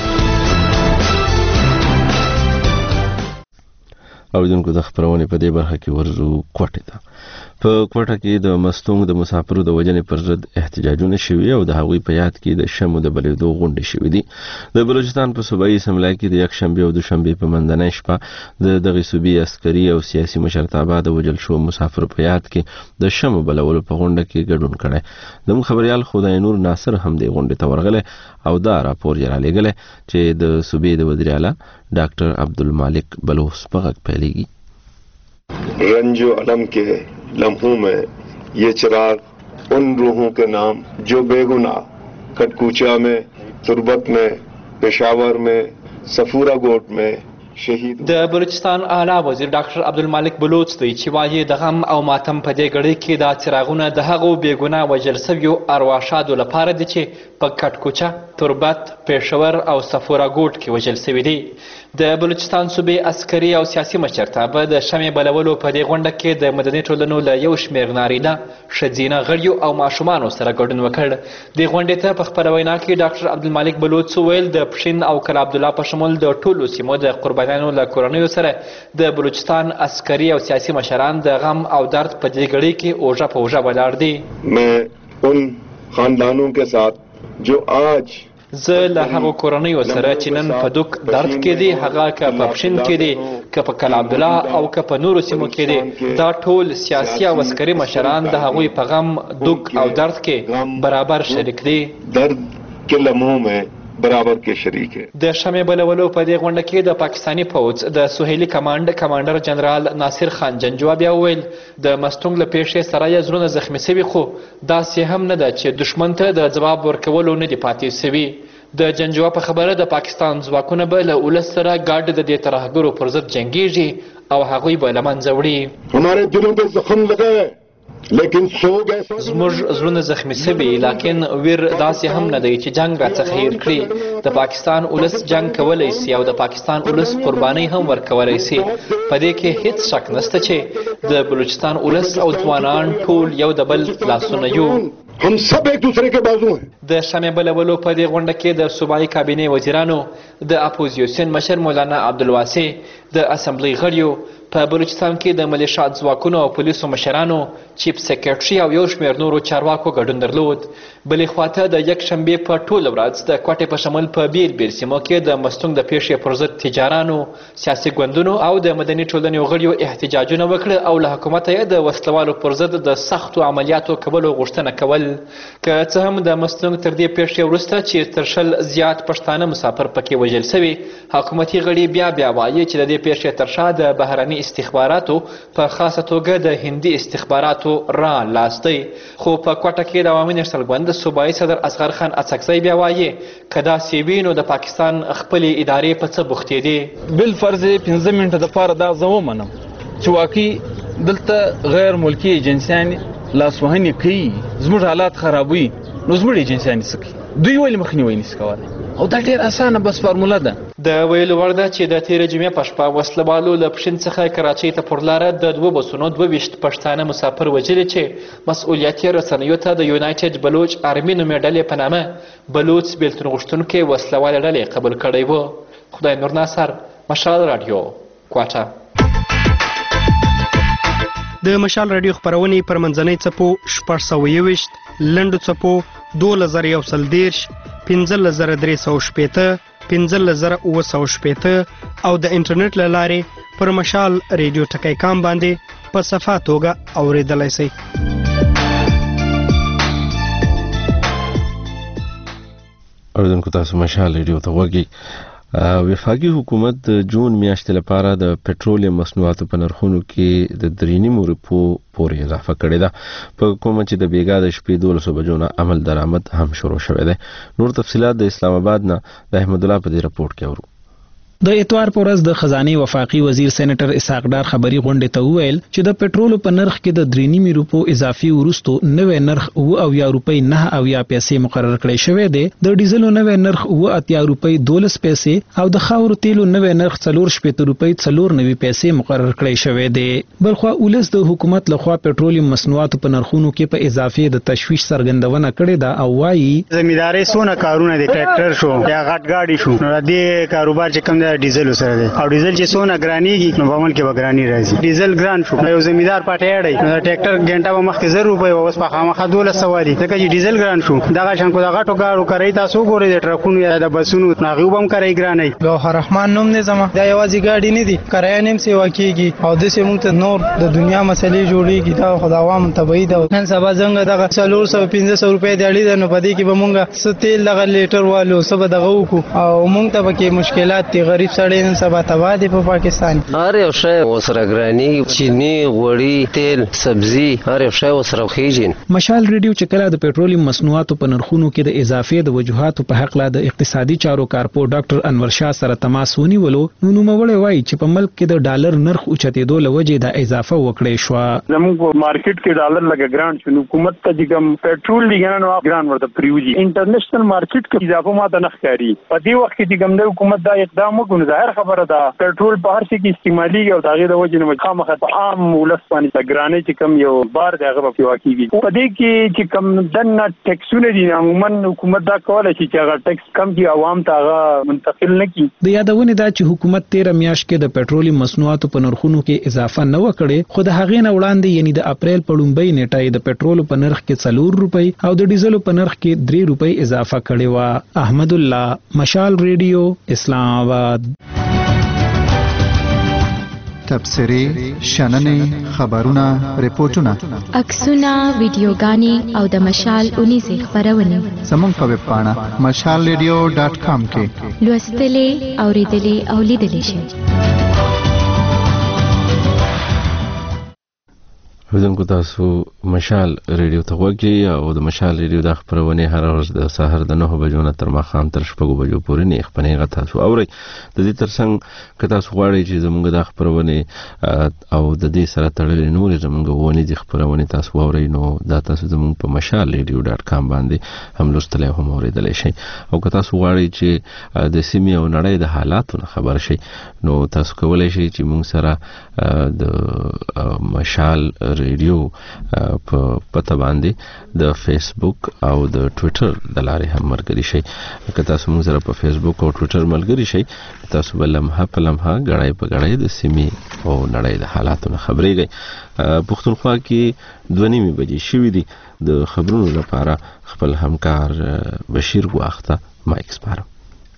اوریدونکو د خبرونه په دې برخه کې ورزو کوټه ده. په کوټه کې د مستونګ د مسافرو د وجنې پر ضد احتجاجونه شوي او د هغوی په یاد کې د شمو د بلیدو غونډې شوي دي. د بلوچستان په صوبایي اسمبلی کې د یکشنبې او دوشنبې په منځنۍ شپه د دغې صوبې عسکري او سیاسي مشرتابه د وژل شوو مسافرو په یاد کې د شمو بلولو په غونډه کې ګډون کړی. زموږ خبریال خدای نور ناصر هم دې غونډې ته ورغلی او دا راپور یې رالیږلی چې د صوبې د وزیر اعلی ډاکټر عبدالمالک بلوچ په غږ پیلېږي. रंज अलम के लम्हों में ये चिराग उन रूहों के नाम जो बेगुनाह कटकुचा में, तुरबत में, पेशावर में, सफूरा गोट में د بلوچستان اعلی وزیر ډاکټر عبدالمالک بلوچ دی چې وایي د غم او ماتم په دې ګړۍ کې دا څراغونه د هغو بېګناه وژل سویو ارواښادو لپاره دي چې په کټکوچه، تربت، پېښور او صفورا ګوټ کې وژل سوي دي. د بلوچستان صوبې عسکري او سیاسي مشرتابه د شمې بلولو په دې غونډه کې د مدني ټولنو له یو شمېر نارینه، ښځینه غړیو او ماشومانو سره ګډون وکړ. دې غونډې ته په خپله وینا کې ډاکټر عبدالمالک بلوچ وویل د پښین او کلا عبدالله په شمول د ټولو سیمو د قربانیانو له کورنیو سره د بلوچستان عسکري او سیاسي مشران د غم او درد په دې ګړۍ کې اوږه په اوږه ولاړ دي. मैं उन खानदानों के साथ जो आज زه له هغو کورنیو سره چې نن په دوک درد کې دي، هغه که په پښین کې دي، که په کلا عبدالله او که په نورو سیمو کې دي، دا ټول سیاسي او عسکري مشران د هغوی په غم، دوک او درد کې برابر شریک دي. درد के लम्हों में برابر کې شریک ہے. د شمې بلولو په دې غونډه کې د پاکستاني پوځ د سهیلي کمانډ کمانډر جنرال ناصر خان جنجوا بیا وویل د مستونګ له پیښې سره یې زړونه زخمي سوي، خو داسې هم نه ده چې دښمن ته د ځواب ورکولو نه دي پاتې سوي. د جنجوا په خبره د پاکستان ځواکونه به له ولس سره ګډ د دې ترهګرو پر ضد جنګیږي او هغوی به له منځه وړي. हमारे दिलों पे जख्म लगा है लेकिन सोग ऐसा زموږ زړونه زخمی سوي لیکن ویر داسې هم نه دی چې جنگ راڅخه هیر کړي. د پاکستان ولس جنگ کولی سي او د پاکستان ولس قرباني هم ورکولی سي. په دې کې هیڅ شک نشته چې د بلوچستان ولس او ځوانان ټول یو د بل لاسونه یو. हम सब एक दूसरे के बाजू हैं. د شمع بلولو په دې غونډه کې د صوبایي کابینې وزیرانو، د اپوزیسیون مشر مولانا عبدالواسع، د اسمبلی غړیو، په بلوچستان کې د ملیشات ځواکونو او پولیسو مشرانو، چیف سیکرټري او یو شمېر نورو چارواکو ګډون درلود. بلې خواته د یکشنبې په ټوله ورځ د کوټې په شمول په بیل بیل سیمو کې د مستونګ د پیښې پر ضد تجارانو، سیاسي ګوندونو او د مدني ټولنې غړیو احتجاجونه وکړه او له حکومته یې د وسلوالو پر ضد د سختو عملیاتو کولو غوښتنه کول. که څه هم د مستونګ تر دې پیښې وروسته چې تر شل زیات پښتانه مسافر پکې وژل سوي، حکومتي غړي بیا بیا وایي چې د دې پیښې تر شا د بهرني استخباراتو په خاصه توګه د هندي استخباراتو را لاس دی. خو په کوټه کې د عوامي نشنل ګوند صوبایي صدر اصغر خان اڅکزی بیا وایي که داسې وي نو د پاکستان خپلې ادارې په څه بوختې دي. بالفرض پنځه منټه دپاره دا زه ومنم چې واقعي دلته غیر ملکي ایجنسیان لاسوهنې کوي، زموږ حالات خرابوي، نو زموږ ایجنسیان څه کوي؟ دوی ولې مخنیوی نشي کولی؟ او دا ډېر اسانه بس فارموله ده. د ویلو وړ ده چې د تېرې جمعې په شپه وسلوالو له پښین څخه کراچۍ ته پر لاره د دوه بسونو دوه ویشت پښتانه مسافر وژلي چې مسؤلیت یې رسنیو ته د یونایټډ بلوچ آرمي نومې ډلې په نامه بلوچ بېلتون غوښتونکې وسلوالې ډلې قبول کړی و. خدای نور ناصر، مشال راډیو، کوټه. د مشال راډیو خپرونې پر منځنۍ څپو شپږ سوه یوویشت، لنډو څپو دولس زره یو سل دېرش، پنځلس زره درې سوه شپېته، پنځلس زره اووه سوه شپېته او د انټرنیټ له لارې پر مشال ریډیو ټکی کام باندې په صفا توګه اورېدلی سئ. اوریدونکو تاسو مشال ریډیو ته غوږی. وفاقي حکومت د جون میاشتې لپاره د پټرولیم مصنوعاتو په نرخونو کې د درې نیمو روپو پورې اضافه کړې ده، په کومه چې د بیګا د شپې دولسو بجو نه عمل درآمد هم شروع شوی دی. نور تفصیلات د اسلام آباد نه د احمد الله په دې رپورټ کې اورو. د اتوار پر ورځ د خزانه وفاقي وزیر سېنیټر اسحاق ډار خبري غونډه ته وویل چې د پټرولو په نرخ کې د درې نیمو روپو اضافي ورستو نوې نرخ او او یا روپۍ نه او یا پیسې مقرر کړی شوی دی. د ډیزلو نوې نرخ او اتیا روپۍ دولس پیسې او د خاور تیلو نوې نرخ څلور شپېته روپۍ څلور نوي پیسې مقرر کړی شوی دی. بلخوا ولس د حکومت لخوا پټرولیم مصنوعاتو په نرخونو کې په اضافه د تشویش څرګندونه کړې ده او وایي زمینداري سونه کارونه دي، ټریکټر شو یا غټ گاډي شو، نو د کاروبار چې کوم د ډیزل سره دی او ډیزل چې سونه ګرانیږي نو په عمل کې به ګرانی راځي. ډیزل ګران شو، یو زمیندار پټه اړای نو ټریکټر ګنټه به مخکې زر روپۍ او اوس په خامخا دولس سوه دي، ځکه چې ډیزل ګران شو. دغه شان کو دغه ټو ګاړو کوي تاسو ګورئ د ټرکونو یا د بسونو ناغي وبم کوي ګرانای. ګوهر رحمان نوم نه زما دا یوازې ګاډي نه دي، کرایه نیم سیوا کیږي او د سیمون ته نور د دنیا مسلې جوړیږي. دا خدای عوام تبعید ده. نن سبا څنګه دغه څلور سوه پنځه سوه روپۍ دی اړې ده، نو پدې کې به مونږه ستیل دغه لیټر والو سبا دغه وکړو او مونږ ته به کې مشکلات دي. غریب سړی نن سبا تبا دي په پاکستان. هر یو شی وسره ګرانی، چینی، غوړي، تیل، سبزی، هر یو شی وسره خېجین. مشال ریډیو چې کله د پټرولیم مصنوعاتو په نرخونو کې د اضافه د وجوهاتو په حق لا د اقتصادي چارو کارپو ډاکټر انور شاه سره تماس ونیولو، نو نوموړی وایي چې په ملک کې د ډالر نرخ اوچتېدو له وجې د اضافه وکړې شوه. زموږ په مارکیټ کې ډالر لګه ګران شو، حکومت ته چې کوم پټرول دی ګران او ګران ورته پریوزي. انټرنیشنل مارکیټ کې اضافه ماته نه ښکاري. په دې وخت کې چې کوم د حکومت دا اقدام وکړي ظاهر خبره ده پټرول په هر څه کې استعمالي او دغه د وجې نه خامخا په عام ولس باندې د ګرانۍ چې کوم یو بار دی هغه په واقعي په دې کې چې کوم دنه ټیکسونه دي عموما حکومت دا کولای شي چې هغه ټیکس کم کړي عوام ته هغه منتقل نه کړي. د یادونې دا چې حکومت تیره میاشت کې د پټرولیم مصنوعاتو په نرخونو کې اضافه نه وکړي، خو د هغې نه وړاندې یعنی د اپریل په لومبۍ نیټه د پټرولو په نرخ کې څلور روپۍ او د ډیزلو په نرخ کې درې روپۍ اضافه کړې وه. احمد الله، مشال ریډیو، اسلام آباد. تبصرې، شننې، خبرونه، ریپورتونه، عکسونه، ویډیوګانې او د مشال اونیزې خپرونې زموږ په ویب پاڼه مشال ریډیو ډاټ کام کې لوستلې، اوریدلې او لیدلې شئ. وزن کو تاسو مشال ریډیو ته وګورئ او د مشال ریډیو د خبرونه هر ورځ د سحر د نه بجو نه تر ماښام تر شپږ بجو پورې نه خبرونه غته تاسو اورئ د دې ترڅنګ که تاسو غواړئ چې زموږ د خبرونه او د دې سره تړلې نور زموږ ونی د خبرونه تاسو اورئ نو دا تاسو زموږ په مشال ریډیو ډاټ کام باندې هم لوستلای هم اوریدلای شئ او که تاسو غواړئ چې د سیمې او نړۍ د حالاتو خبر شئ نو تاسو کولای شئ چې موږ سره د مشال ریډیو په پته باندې د فیسبوک او د ټوئیټر د لارې هم مرګري شي. که تاسو موږ سره په فیسبوک او ټوئیټر مرګري شي تاسو بل لمحه په لمحه غړای په غړای د سیمې او نړۍ د حالاتو خبرېږئ. پښتونخوا کې دوه نیمې بجې شوې دي. د خبرونو لپاره خپل همکار بشیر ګواخته مایک سپارم.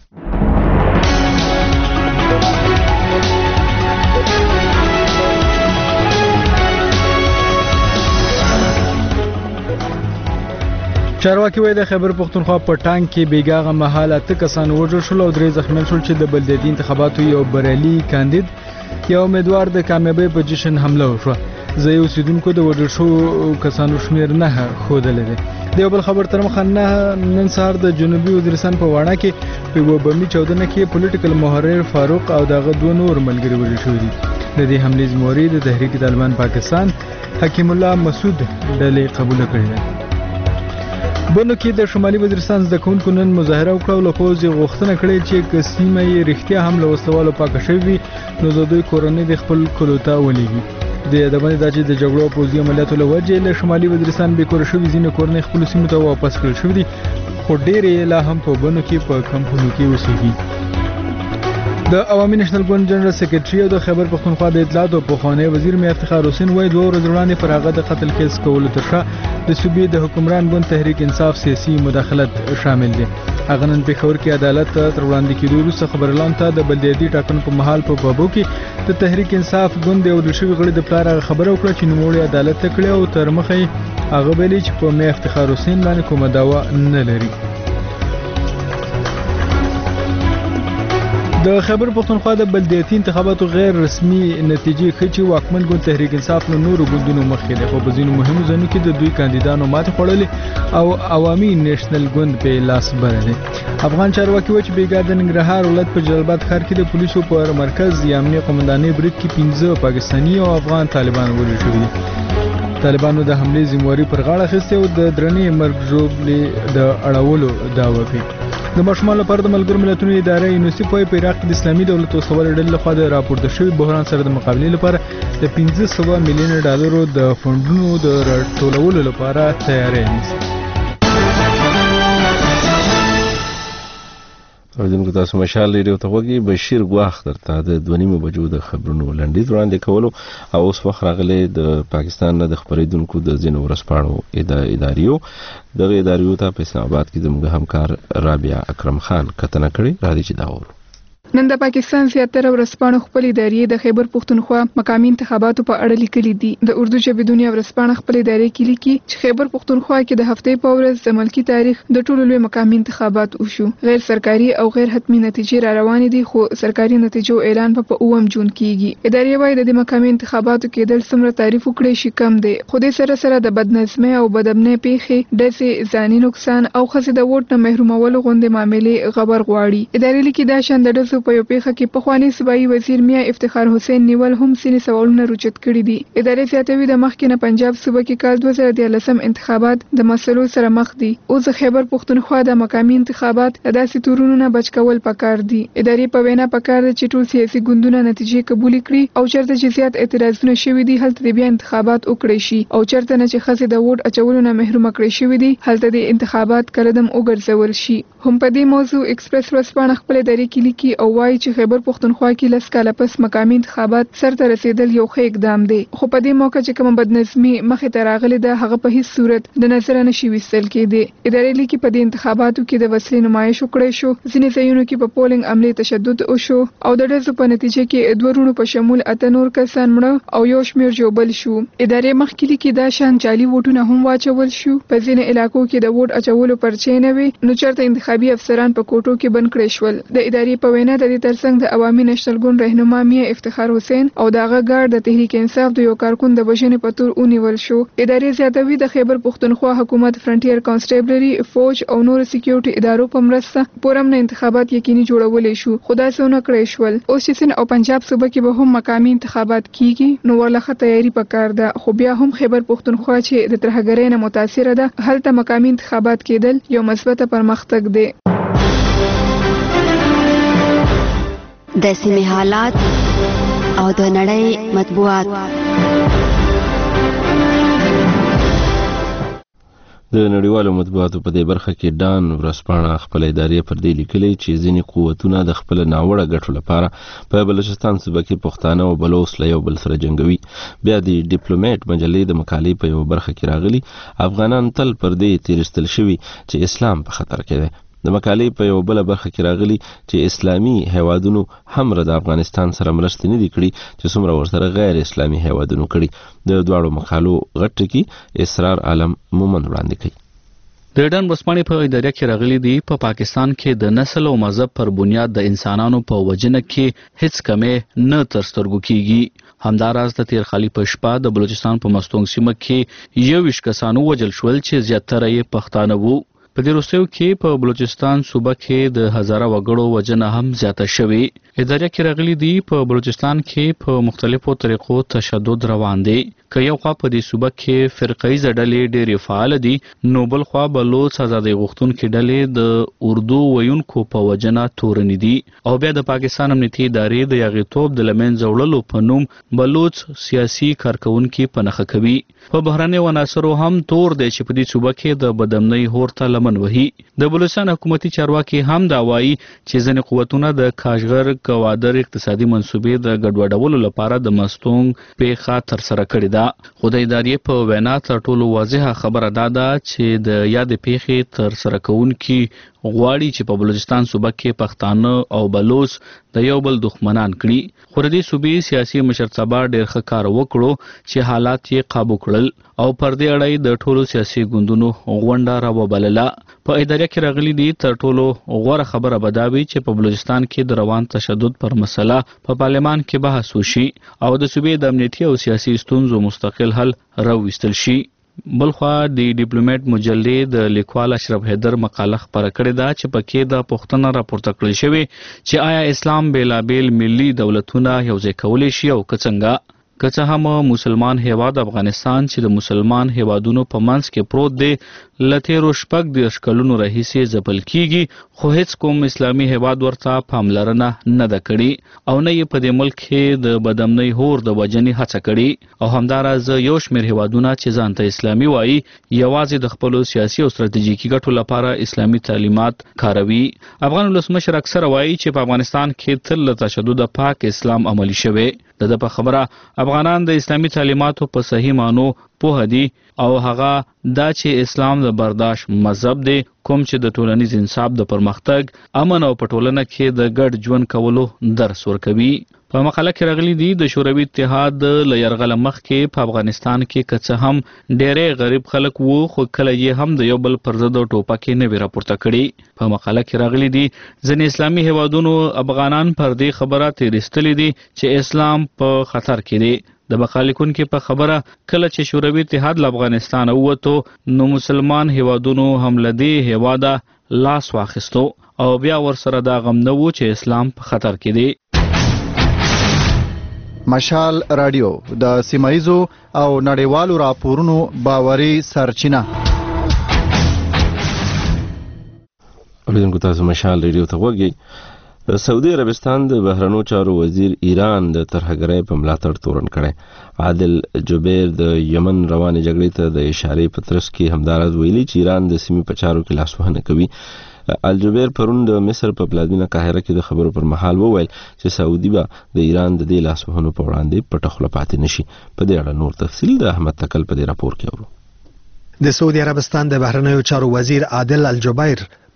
چارواکي وایي د خیبر پښتونخوا په ټانک کې بیګاغه مهال اته کسان وژل شول او درې زخمیان شول چې د بلدیاتي انتخاباتو یو بریالي کاندید یا امیدوار د کامیابۍ په جشن حمله وشوه. زه یو اوسیدونکو د وژل شوو کسانو شمېر نه ښودلی دی. د یو بل خبر تر مخه نه نن سهار د جنوبي وزیرستان په واڼه کې په یوه بمي چاودنه کې پولیټیکل محرر فاروق او دغه دوه نور ملګري وژل شوي دي. د دې حملې ذمهواري د تحریک طالبان پاکستان حکیم الله مسعود ډلې قبوله کړې ده. بنو کې د شمالي وزیرستان زده کوونکو نن مظاهره وکړه او له پوځ یې غوښتنه کړې چې که سیمه یې رښتیا هم له وسلوالو پاکه شوې وي نو د دوی کورنۍ د خپل کلو ته ولېږي. د یادونې دا چې د جګړو او پوځي عملیاتو له وجې له شمالي وزیرستان بېکوره شوي ځینې کورنۍ خپلو سیمو ته واپس کړل شوي دي خو ډېرې لا هم په بنو کې په کمپونو کې اوسېږي. د عوامي نېشنل ګوند جنرال سیکریټري او د خیبر پښتونخوا د اطلاعات او پخوانی وزیر میر افتخار حسین وایي دوه ورځې وړاندې پر هغه د قتل کیس کولو تر شا د صوبې د حکمران ګوند تحریک انصاف سیاسي مداخلت شامل دی. هغه نن پېښور کې عدالت ته تر وړاندې کېدو وروسته خبرلاندو ته د بلدیاتي ټاکنو په مهال په بابو کې د تحریک انصاف ګوند د وژل شوي غړي د پلار هغه خبره وکړه چې نوموړی عدالت ته کړې او تر مخه یې هغه ویلي چې په میر افتخار حسین باندې کومه دعوه نه لري. د خیبر پښتونخوا د بلدیاتي انتخاباتو غیر رسمي نتیجې ښیي چې واکمن ګوند تحریک انصاف له نورو ګوندونو مخکې دی خو په ځینو مهمو ځایونو کې د دوی کاندیدانو ماتې خوړلې او عوامي نېشنل ګوند په لاس بره دی. افغان چارواکي وایي چې بېګا د ننګرهار ولایت په جلال آباد ښار کې د پولیسو پر مرکز یا امنیه قومندانۍ برید کې پنځه پاکستاني او افغان طالبان وژل شوي دي. طالبانو د حملې ذمهواري پر غاړه اخیستې او د درنې مرګ ژوبلې د اړولو دعوه کوي. د ماشومانو لپاره د ملګرو ملتونو اداره یونیسف وايي په عراق کې د اسلامي دولت وسوال ډلې لخوا د راپورته شوي بحران سره د مقابلې لپاره د پنځه سوه میلیونه ډالرو د فنډونو د راټولولو لپاره تیاری نیسي. اوریدونکو تاسو مشال ریډیو ته وګورئ. بشیر ګواخ درته د دوه نیمو بجو د خبرونو لنډیز وړاندې کولو او اوس وخت راغلی د پاکستان نه د خبرېدونکو د ځینو ورځپاڼو اداریو دغه اداریو ته په اسلام آباد کې زموږ همکار رابعه اکرم خان کتنه کړې. راځي چې دا وورو. نن د پاکستان زیاتره ورځپاڼو خپل ادارې د خیبر پښتونخوا مقامي انتخاباتو په اړه لیکلي دي. د اردو ژبې دنیا ورځپاڼه خپل ادارې کې لیکي چې خیبر پښتونخوا کې د هفتې په ورځ د ملکي تاریخ د ټولو لوی مقامي انتخابات وشو. غیر سرکاري او غیر حتمي نتیجې را روانې دي خو سرکاري نتیجو اعلان په اووم جون کېږي. ادارې وايي د دې مقامي انتخاباتو کېدل څومره تعریف وکړي شي کم دی خو دې سره سره د بدنظمۍ او بدامنۍ پیښې ډزې ځاني نقصان او ښځې د ووټ نه محرومولو غوندې معاملې خبر غواړي. ادارې لیکي دا شان د ډزو په یو پیښه کې پخوانی صوبایي وزیر میا افتخار حسین نیول هم سینې سوالونه روچت کړي دي. ادارې زیاتوي د مخکې نه پنجاب صوبه کې کال دوه زره دیارلسم انتخابات د مسلو سره مخ دي. اوس خیبر پښتونخوا د مقامي انتخابات د داسې تورونو نه بچ کول پکار دي. ادارې په وینا پکار دي چې ټول سیاسي ګوندونه نتیجې قبول کړي او چېرته چې زیات اعتراضونه شوي دي هلته بیا انتخابات وکړي شي او چېرته نه چې ښځې د ووټ اچولو نه محرومه کړي شوي دي هلته د انتخابات قدم وګرځول شي. هم په دې موضوع ایکسپریس ورځپاڼه خپل ادارې کې لیکي او وایي چې خیبر پښتونخوا کې لس کاله پس مقامي انتخابات سرته رسیدل یو ښه اقدام دی خو په دې موقع چې کومه بدنظمي مخې ته راغلې ده هغه په هیڅ صورت د نظره نشي ویستل کېدی. ادارې لیکي په دې انتخاباتو کې د وسلې نمایش وکړی شو. ځینې ځایونو کې په پولینګ عملې تشدد وشو او د ډزو په نتیجه کې دوه وروڼو په شمول اته نور کسان مړه او یو شمېر ژوبل شو. ادارې مخکې لیکي دا شان جعلي ووټونه هم واچول شو. په ځینې علاقو کې د ووټ اچولو پرچې نه وي نو چېرته انتخابي افسران په کوټو کې بند کړی شول. د ادارې په وینا د دې ترڅنګ د عوامي نېشنل ګوند رهنما میا افتخار حسین او دغه ګارد د تحریک انصاف د یو کارکون د بشنې په تور ونیول شو. ادارې زیاتوي د خیبر پښتونخوا حکومت فرنټیر کانسټیبلري فوج او نور سکیورټي ادارو په مرسته پرمن انتخابات یقیني جوړولې شو. خدای سونه کړی شول. اوس چې سند او پنجاب صوبه کې به هم مقامي انتخابات کیږي نو ولخه تیاری پکار ده، خو بیا هم خیبر پښتونخوا چې د ترهګرۍ نه متاثره ده هلته مقامي انتخابات کېدل یو مثبت پرمختګ دی. د سیمې حالات او د نړۍ مطبوعات. د نړیوالو مطبوعاتو په دې برخه کې ډان ورځپاڼه خپل ادارې پر دې لیکلي چې ځینې قوتونه د خپل ناوړه ګټو لپاره په بلوچستان صوبه کې پښتانه او بلوچ له یو بل سره جنګوي. بیا د ډیپلوماټ مجلې د مقالې په یو برخه کې راغلي افغانان تل پر دې تیرستل شوي چې اسلام په خطر کې دی. د مقالې په یو بل برخه کې راغلي چې اسلامي هیوادونو هم د افغانستان سره مرستې نه دي کړې چې څومره ورسره غیر اسلامي هیوادونو کړي. د دواړو مقالو غټ کې اسرار عالم مومند وړاندې کوي. د ډان ورځپاڼې په اداره کې راغلي دي په پا پاکستان کې د نسل او مذهب پر بنیاد د انسانانو په وجنه کې هیڅ کمې نه تر سترګو کیږي. همداراز د تیر خالی په شپه د بلوچستان په مستونګ سیمه کې یو ویشت کسانو وجل شول چې زیاتره یې پښتانه وو. په دې وروستیو کې په بلوچستان صوبه کې د هزاره وګړو وجنه هم زیاته شوې. اداره کې راغلي دي په بلوچستان کې په مختلفو طریقو تشدد روان دی. که یو خوا په دې صوبه کې فرقیزه ډلې ډېرې فعال دي نو بل خوا بلوچ ازادۍ غوښتونکي ډلې د اردو ویونکو په وجنه تورنې دي. او بیا د پاکستان امنیتي ادارې د یاغیتوب د لمنځه وړلو په نوم بلوچ سیاسي کارکونکي په نښه کوي. په بهرنیو عناصرو هم تور دی چې په دې صوبه کې د بدامنۍ هورته لمن وهي. د بلوچستان حکومتي چارواکي هم دا وایي چې ځینې قوتونه د کاشغر کوادر اقتصادي منصوبې د ګډوډولو لپاره د مستونګ پیښه ترسره کړې ده. خو د ادارې په وینا تر ټولو واضحه خبره دا ده چې د یادې پیښې ترسره کوونکي غواړي چې په بلوچستان صوبه کې پښتانه او بلوچ د یو بل دښمنان کړي. خو د دې صوبې سیاسي مشرتابه ډېر ښه کار وکړو چې حالات یې قابو کړل او پر دې اړه د ټولو سیاسي ګوندونو غونډه راوبلله. په اداره کې راغلي دي تر ټولو غوره خبره به دا وي چې په بلوچستان کې د روان تشدد پر مسله په پارلمان کې بحث وشي او د صوبې د امنیتي او سیاسي ستونزو مستقل حل راوستل شي. بلخوا د ډیپلوماټ مجلې د لیکوال اشرف حیدر مقاله خپره کړې ده چې پکې دا پوښتنه راپورته کړل شوې چې آیا اسلام بیلابیل ملي دولتونه یوځای کولی شي او که څنګه. که څه هم مسلمان هیواد افغانستان چې د مسلمان هیوادونو په منځ کې پروت دی له تیرو شپږ دېرش کلونو راهیسې ځپل کیږي خو هیڅ کوم اسلامي هیواد ورته پاملرنه نه ده کړې او نه یې په دې ملک کې د بدامنۍ هور د وجنې هڅه کړې. او همداراز یو شمېر هیوادونه چې ځان ته اسلامي وایي یوازې د خپلو سیاسي او ستراتیژیکي ګټو لپاره اسلامي تعلیمات کاروي. افغان ولسمشر اکثره وایي چې په افغانستان کې تل له تشدده پاک اسلام عملي شوی. د ده په خبره افغانان د اسلامي تعلیماتو په صحیح معنو پوه دي او هغه دا چې اسلام د برداشت مذهب دی کوم چې د ټولنیز انصاف د پرمختګ امن او په ټولنه کې د ګډ ژوند کولو درس ورکوي. په مقاله کې راغلي دي د شوروي اتحاد له یرغله مخکې په افغانستان کې که څه هم ډېری غریب خلک وو خو کله یې هم د یو بل پر ضد ټوپکې نه وې راپورته کړي. په مقاله کې راغلي دي ځینې اسلامي هیوادونو افغانان پر دې خبره تېرېستلي دي چې اسلام په خطر کې دی. د مقالې کې په خبره کله چې شوروي اتحاد له افغانستان ووتو نو مسلمان هیوادونو هم له دې هیواده لاس واخیستو او بیا ورسره دا غم نه و چې اسلام په خطر کې دی. مشال رادیو د سیمایزو او نړیوالو راپورونو باوري سرچینه. اوریدونکو تاسو مشال رادیو ته وګورئ. سعودي عربستان د بهرنیو چارو وزیر ایران د ترهګرۍ په ملاتړ تورن کړی. عادل جبیر د یمن روانې جګړې ته د اشارې په ترڅ کې همداراز ویلي چې ایران د سیمې په چارو کې لاسوهنه کوي. الجبیر پرون د مصر په پلازمینه قاهره کې د خبرو پر مهال وویل چې سعودي به د ایران د دې لاسوهنو په وړاندې پټه خوله پاتې نشي. په دې اړه نور تفصیل د احمد تکل په دې راپور کې اورو. د سعودي عربستان د بهرنیو چارو وزیر عادل الجبیر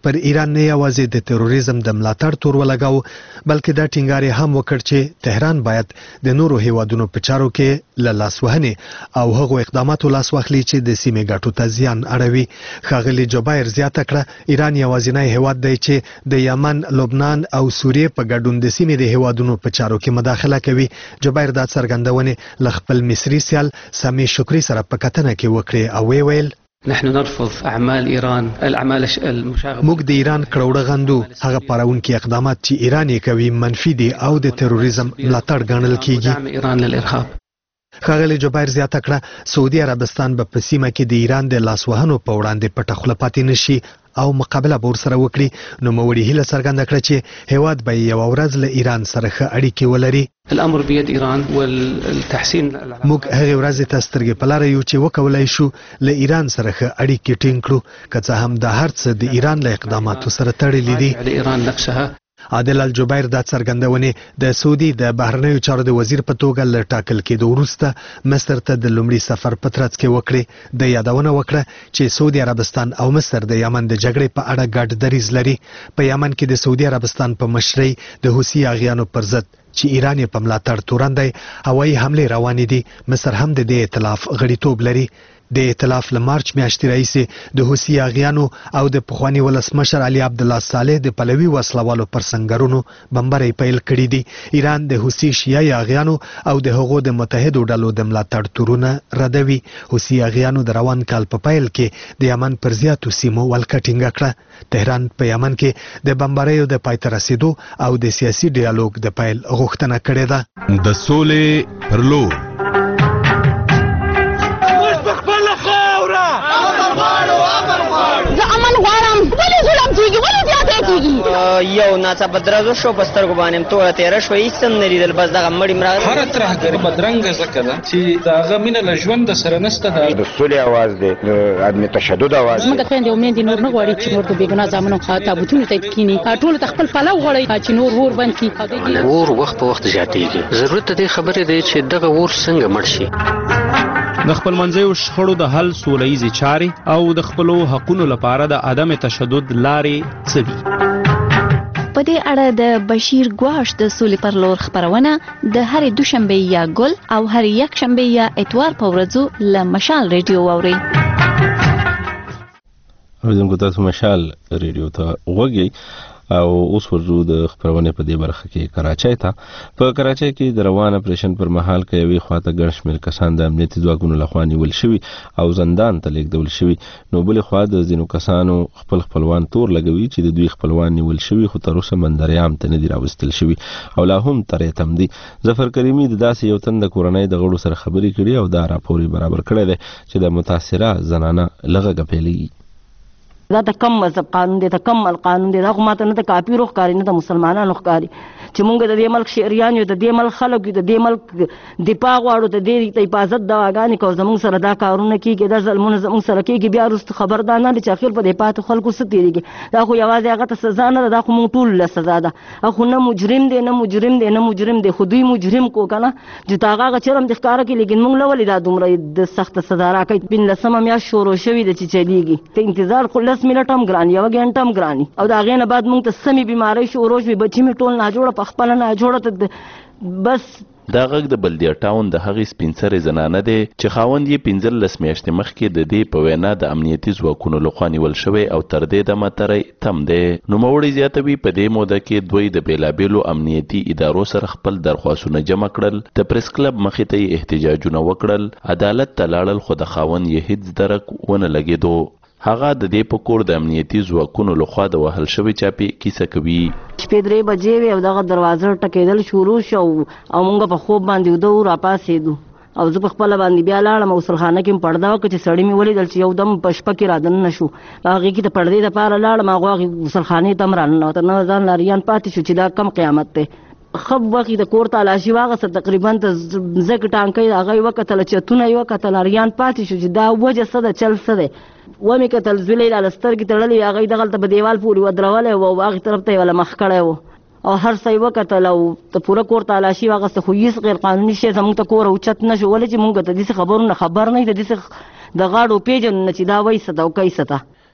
پر ایران نه یوازې د تروریزم د ملاتړ تور ولګاو بلکې دا ټینګار هم وکړ چې تهران باید د نورو هیوادونو په چارو کې له لاسوهنې او هغو اقداماتو لاس واخلي چې د سیمې ګټو ته زیان اړوي. ښاغلي جبایر زیاته کړه ایران یوازینی هیواد دی چې د یمن، لبنان او سوریې په ګډون د سیمې د هیوادونو په چارو کې مداخله کوي. جبایر دا څرګندونې له خپل مصري سیال سامي شکري سره په کتنه کې وکړې او وی ویل نحن نرفض اعمال ایران الاعمال المشاغبه. موږ د ایران کړوړه غندو هغه پارونکي اقدامات چې ایران یې کوي منفي دي او د تروریزم ملاتړ ګڼل کیږي. ایران للارهاب. ښاغلي جبایر زیاته کړه سعودي عربستان به په سیمه کې د ایران د لاسوهنو په وړاندې پټه خوله پاتې نشي او مقابله به ورسره وکړي. نوموړي هیله څرګنده کړه چې هیواد به یوه ورځ له ایران سره ښه اړیکې ولري. الامر بيد ایران والتحسين. موږ هغې ورځې ته سترګې په لاره یو چې وکولای شو له ایران سره ښه اړیکې ټینګ کړو که څه هم دا هر څه د ایران له اقداماتو سره تړلي دي. ایران نفسها عادل الجبیر دا څرګندونې د سعودي د بهرنیو چارو د وزیر په توګه له ټاکل کېدو وروسته مصر ته د لومړي سفر په ترڅ کې وکړې. د یادونه وکړه چې سعودي عربستان او مصر د یمن د جګړې په اړه ګډ دریځ لري. په یمن کې د سعودي عربستان په مشرۍ د حوثي اغیانو پر ضد چې ایران یې په ملاتړ تورن دی هوایي حملې روانې دي. مصر هم د دې ائتلاف غړیتوب لري. د ائتلاف له مارچ میاشتې راهیسې د حوثي اغیانو او د پخواني ولسمشر علي عبدالله صالح د پلوي وسلوالو پر سنګرونو بمبرۍ پیل کړي دي. ایران د حوثي شیعه اغیانو او د هغو د متحدو ډلو د ملاتړ تورونه ردوي. حوثي اغیانو د روان کال په پیل کې د یمن پر زیاتو سیمو ولکه ټینګه کړه. تهران په یمن کې د بمبریو د پای ته رسیدو او د سیاسي ډیالوګ د پیل غوښتنه کړې ده. د سولې پر لور یو ناڅاپه درزو شو په سترګو باندې توره تېره شوه هېڅ هم نه لیدل بس دغه مړي مړه هره ترهګري بدرنګه ځکه ده چې د هغه مینه له ژونده سره نشته. د سولې اواز دی د عدم تشدد اواز دی. زموږ خویندې او میندې نور نه غواړي چې نور د بېګناه زامنو تابوتونو ته کښېني ټولو ته خپل پلو غواړي چې نور اور بند کړي. اور وخت په وخت زیاتېږي. ضرورت د دې خبرې دی چې دغه اور څنګه مړ شي. د خپل منځیو شخړو د حل سوله ییزې چارې او د خپلو حقونو لپاره د عدم تشدد لارې څه دي؟ په دې اړه د بشیر ګواش د سولې پر لور خبرونه د هرې دوشنبه یا ګل او هرې یک شنبه یا اتوار په ورځو له مشال ریډیو واورئ. اوریدونکو تاسو مشال ریډیو ته غوږی او اوس ورځو د خبرونه په دې برخه کې کراچۍ ته. په کراچۍ کې د روان اپریشن پر مهال کې یوې خواته ګڼ شمېر کسان د امنیتي ځواکونو لخوا نیول شوي او زندان ته لیږدول شوي. نو بلې خوا د ځینو کسانو خپل خپلوان تور لګوي چې د دوی خپلوان نیول شوي خو تر اوسه مندریام ته نه دي راوستل شوي او لا هم ترې تم دي. ظفر کریمي د داسې یو تن د کورنۍ د غړو سره خبرې کړي او دا راپور برابر کړی دی چې د متاثره زنانه لغه غپېلېږي. دا ته کم مذهب قانون دی، ته کم قانون دی. دا خو ماته نه د کافرو ښکاري نه د مسلمانانو ښکاري چې مونږ د دې ملک شهریان یو، د دې ملک خلک یو، د دې ملک دفاع غواړو، د دې د حفاظت دواګانې کوو. زمونږ سره دا کارونه کېږي، دا ظلمونه زمونږ سره کېږي، بیا وروسته خبردار نه دي چې اخر په دې پاتې خلکو څه تېرېږي. دا خو یوازې هغه ته سزا نه ده، دا خو مونږ ټولو له سزا ده. خو نه مجرم دی نه مجرم دی نه مجرم دی، خو دوی مجرم کو که نه چې تا هغه چرم دې ښکاره کړي. لیکن مونږ له ولې دا دومره د سخته سزا راکوي؟ پنځلسمه میاشت شروع شوې ده چې چلېږي. ته انتظار خو لس منټ هم ګران یوه ګنټه هم ګراني او د هغې نه بعد مونږ ته سمې بیمارۍ شروع شوې، بچي مې ټول ناجوړه په خپله ناجوړه ته بس. دا غږ د بلدیا ټاون د هغې سپین سرې زنانه دی چې خاوند یې پنځلس میاشتې مخکې د دې په وینا د امنیتي ځواکونو لخوا نیول شوی او تر دې دمه تری تم دی. نوموړی زیاتوي په دې موده کې دوی د بېلابېلو امنیتي ادارو سره خپل درخواستونه جمع کړل، د پریس کلب مخې ته یې احتجاجونه وکړل، عدالت ته لاړل خو د خاوند یې هیڅ درک ونه لګېدو. هغه د دې په کور د امنیتي ځواکونو لخوا د وهل شوي چاپې کیسه کوي. شپې درې بجې وې او دغه دروازه ټکېدل شروع شو او موږ په خوب باندې وده و راپاڅېدو او زه په خپله باندې بیا لاړم او غسلخانه کې مې پرده وکړه چې سړي مې ولیدل چې یو دم په شپه کې رادننه شو. هغې کې د پردې دپاره لاړم، هغه هغې غسلخانې ته هم راننوته، نه ځان لاریان پاتې شو چې دا کم قیامت دی. ښه وخت د کور تالاشي واغسته، تقریبا ته ځکه ټانکۍ هغه یې وکتله، چتونه یې وکتل، اریان پاتې شو چې دا وجه څه ده، چل څه دی. ومې کتل زویلی یې لاله سترګې تړلې وې، هغه یې دغلته په دیوال پورې ودرولی و او هغې طرف ته یې والا مخ کړی و او هر څه یې وکتل او د پوره کور تالاشي واغسته، خو هېڅ غیر قانوني شی زموږ ته کور اوچت نه شو. ولې چې موږ ته داسې خبرونه خبر نه یو، د داسې د غاړو پېژنو نه چې دا وایي څه ده او کوي څه ده.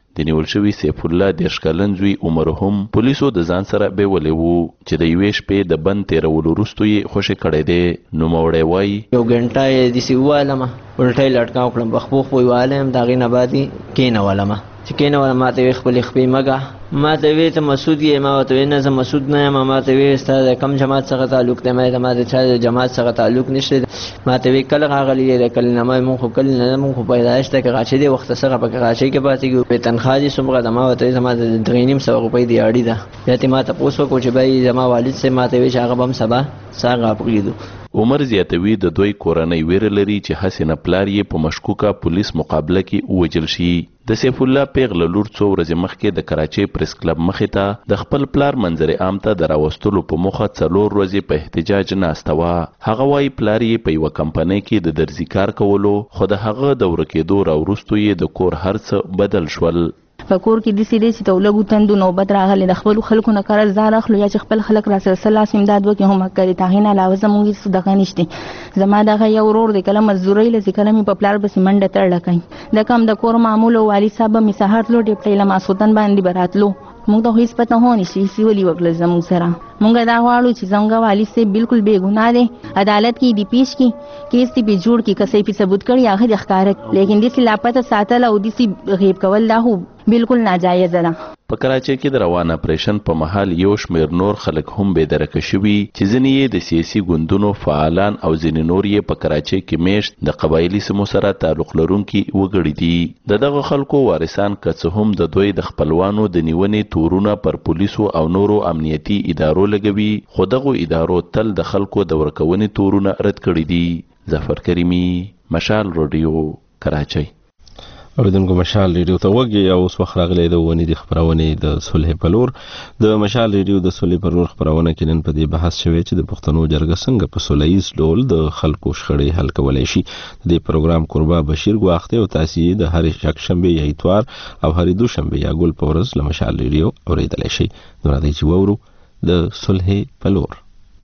د نیول شوي سیف الله دېرش کلن زوی عمر هم پولیسو د ځان سره بیولی وو چې د یوې شپې د بند تېرولو وروستو یې خوشې کړی دی. نوموړی وایي یو ګنټه یې داسې ووالمه الټۍ لټکا وکړم په خپو خپو یې والم د هغې نه بعد یې کېنولمه چې کېنولم ما ته ویې خپلې خپې مه ما ته وی ته مسعود یې ما ورته ویې نه زه مسعود نه یم ما ته ویې ستا د کم جماعت څخه تعلق دی ما ته ما د چا د جماعت څخه تعلق نشته ما ته ویې کله راغلی یې د کلي نامه مونږ خو کلي نه مونږ خو پیدایش ته کراچۍ دی وخته سره په کراچۍ کې پاتې کېږو تنخوا دې څومره ده ما ورته ویې زما د درې نیم سوه روپۍ دیاړي ده بیا ترې ما تپوس وکړو چې بهی زما والد صاحب ما ته ویې چې هغه به هم سبا سا راپرېږدو. عمر زیاتوي د دوی کورنۍ ویره لري چې هسې نه پلار یې په مشکوکه پولیس مقابله کې ووجل شي. د سیف الله پیغله لور څو ورځې مخکې د کراچۍ پریس کلب مخې ته د خپل پلار منظر عام ته د راوستلو په موخه څلور ورځې په احتجاج ناسته وه. هغه وایي پلار یې په یوه کمپنۍ کې د درزي کار کولو خو د هغه د ورکېدو راوروستو یې د کور هر څه بدل شول. په کور کې داسې دی چې د ولږو تندو نوبت راغلی د خپلو خلکو نه قرض ځار اخلو یا چې خپل خلک را سره لاس امداد وکړي هم حق کوي د هغې نه علاوه زموږ هېڅ دغه نشته. زما دغه یو ورور دی کله مزدورۍ لسې کله مې په پلار پسې منډه تړله کوي د کم د کور معمول او والي صاحب به مې سهار تلو ډېپټۍ له ماسخوتن باندې به راتلو موږ ته خو هېڅ پته هو نشي هېڅ ولي وکړل زموږ سره موږ دا غواړو چې زموږ والي صاحب بالکل بې ګناه دی عدالت کې دې پیش کړي کیس دې پې جوړ کړي که صحیح پې ثبوت کړي هغه دې ښکاره کړي لیکن داسې لاپته ساتل او داسې غیب کول دا خو بالکل ناجایزه ده. په کراچۍ کې د روان اپریشن په مهال یو شمېر نور خلک هم بېدرکه شوي چې ځینې یې د سیاسي ګوندونو فعالان او ځینې نور یې په کراچۍ کې میشت د قبایلي سیمو سره تعلق لرونکي وګړي دي. د دغه خلکو وارثان که څه هم د دوی د خپلوانو د نیونې تورونه پر پولیسو او نورو امنیتي ادارو لګوي خو دغو ادارو تل د خلکو د ورکونې تورونه رد کړي دي. ظفر کریمي، مشال رادیو، کراچۍ. اوریدونکو مشال ریډیو ته وګورئ او اوس وخت راغلی د ونې د خپرونې د صلح په لور. د مشال ریډیو د صلح په لور خپرونه کې نن په دې بحث شوی چې د پښتنو جرګه څنګه په سوله ییز ډول د خلکو شخړې حل کولی شي. د دې پروګرام قربا بشیر ګواښته او تاسو یې د هرې یکشنبې یا اتوار او هرې دوشنبې یا ګل په ورځ له مشال ریډیو اوریدلی شئ. نو راځئ چې واورو د صلح په لور.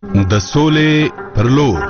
د صلح پر لور.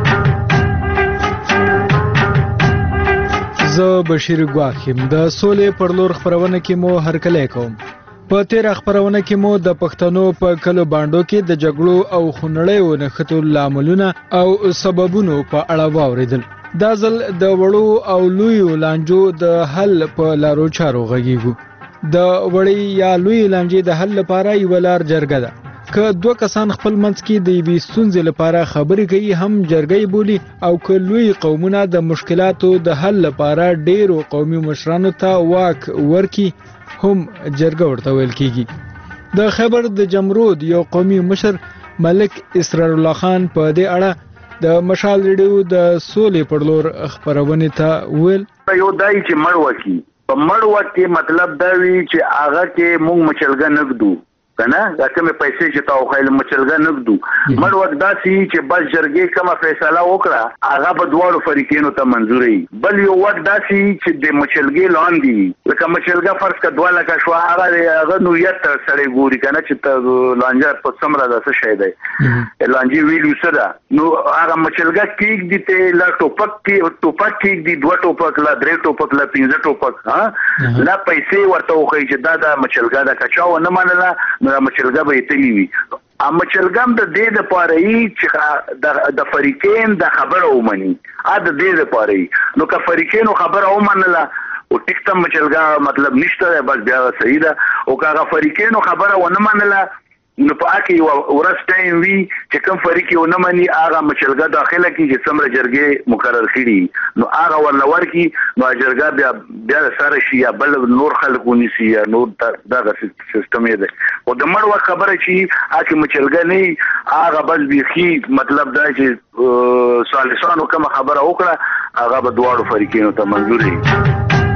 زه بشیر ګواښ یم. د سولې پر لور خپرونه کې مو هرکلی کوم. په تیره خپرونه کې مو د پښتنو په کلو بانډو کې د جګړو او خونړیو نښتو لاملونه او سببونو په اړه واورېدل. دا ځل د وړو او لویو لانجو د حل په لارو چارو غږیږو. د وړې یا لوی لانجې د حل لپاره یوه لار جرګه ده. که دوه کسان خپل منځ کې د یوې ستونزې لپاره خبرې کوي هم جرګه بولي او که لوی قومونه د مشکلاتو د حل لپاره ډیرو قومي مشرانو ته واک ورکي هم جرګه ورته ویل کیږي. د خیبر د جمرود یو قومي مشر ملک اسرار الله خان په دې اړه د مشال ریډیو د سولې پر لور خپرونې ته ویل یو دای چې مړ وکی په مړ وکی مطلب دا وی چې هغه کې مونږ مچلګه نګدو کنه دا کومه پیسې چې تاو خیل مچلګه نګدو مړ وخت داسي چې بس جرګې کومه فیصله وکړه هغه په دواړو فریقینو ته منزوري. بل یو وخت داسي چې د مچلګې لاندې لکه مچلګه فرض کا دوه لکه شو هغه هغه نو یت سړی ګوري کنه چې ته لانجه په سمره د څه شي دی لانجه ویلو سره نو هغه مچلګه کېک دي ته لا ټوپک کې ټوپک کې دي دوه ټوپک لا درې ټوپک لا پنځه ټوپک ها لا پیسې ورته وخی چې دا د مچلګه د کچاو نه منله نو مچلګه به تلی وي. ا مچلګم د دې د پاره چې د فریقین د خبره ومني ا د دې د پاره نو که فریقین خبره ومنله او ټیک ته مچلګه مطلب نشته بس بیا صحیح ده او که فریقین خبره ونه منله نو په اکی ورس ټایم وی چې کوم فریق یو نه مني هغه مچلګه داخله کی چې څومره جرګې مقرر کړي نو هغه ولور کی نو جرګه بیا بیا سره شي یا بل نور خلکو نسی یا نور دغه سیستم دی او د مړ وخت خبره چې اکی مچلګه نه هغه بس بيخي مطلب دا چې سالسانو کوم خبره وکړه هغه به دواړو فریقینو ته منظور وي.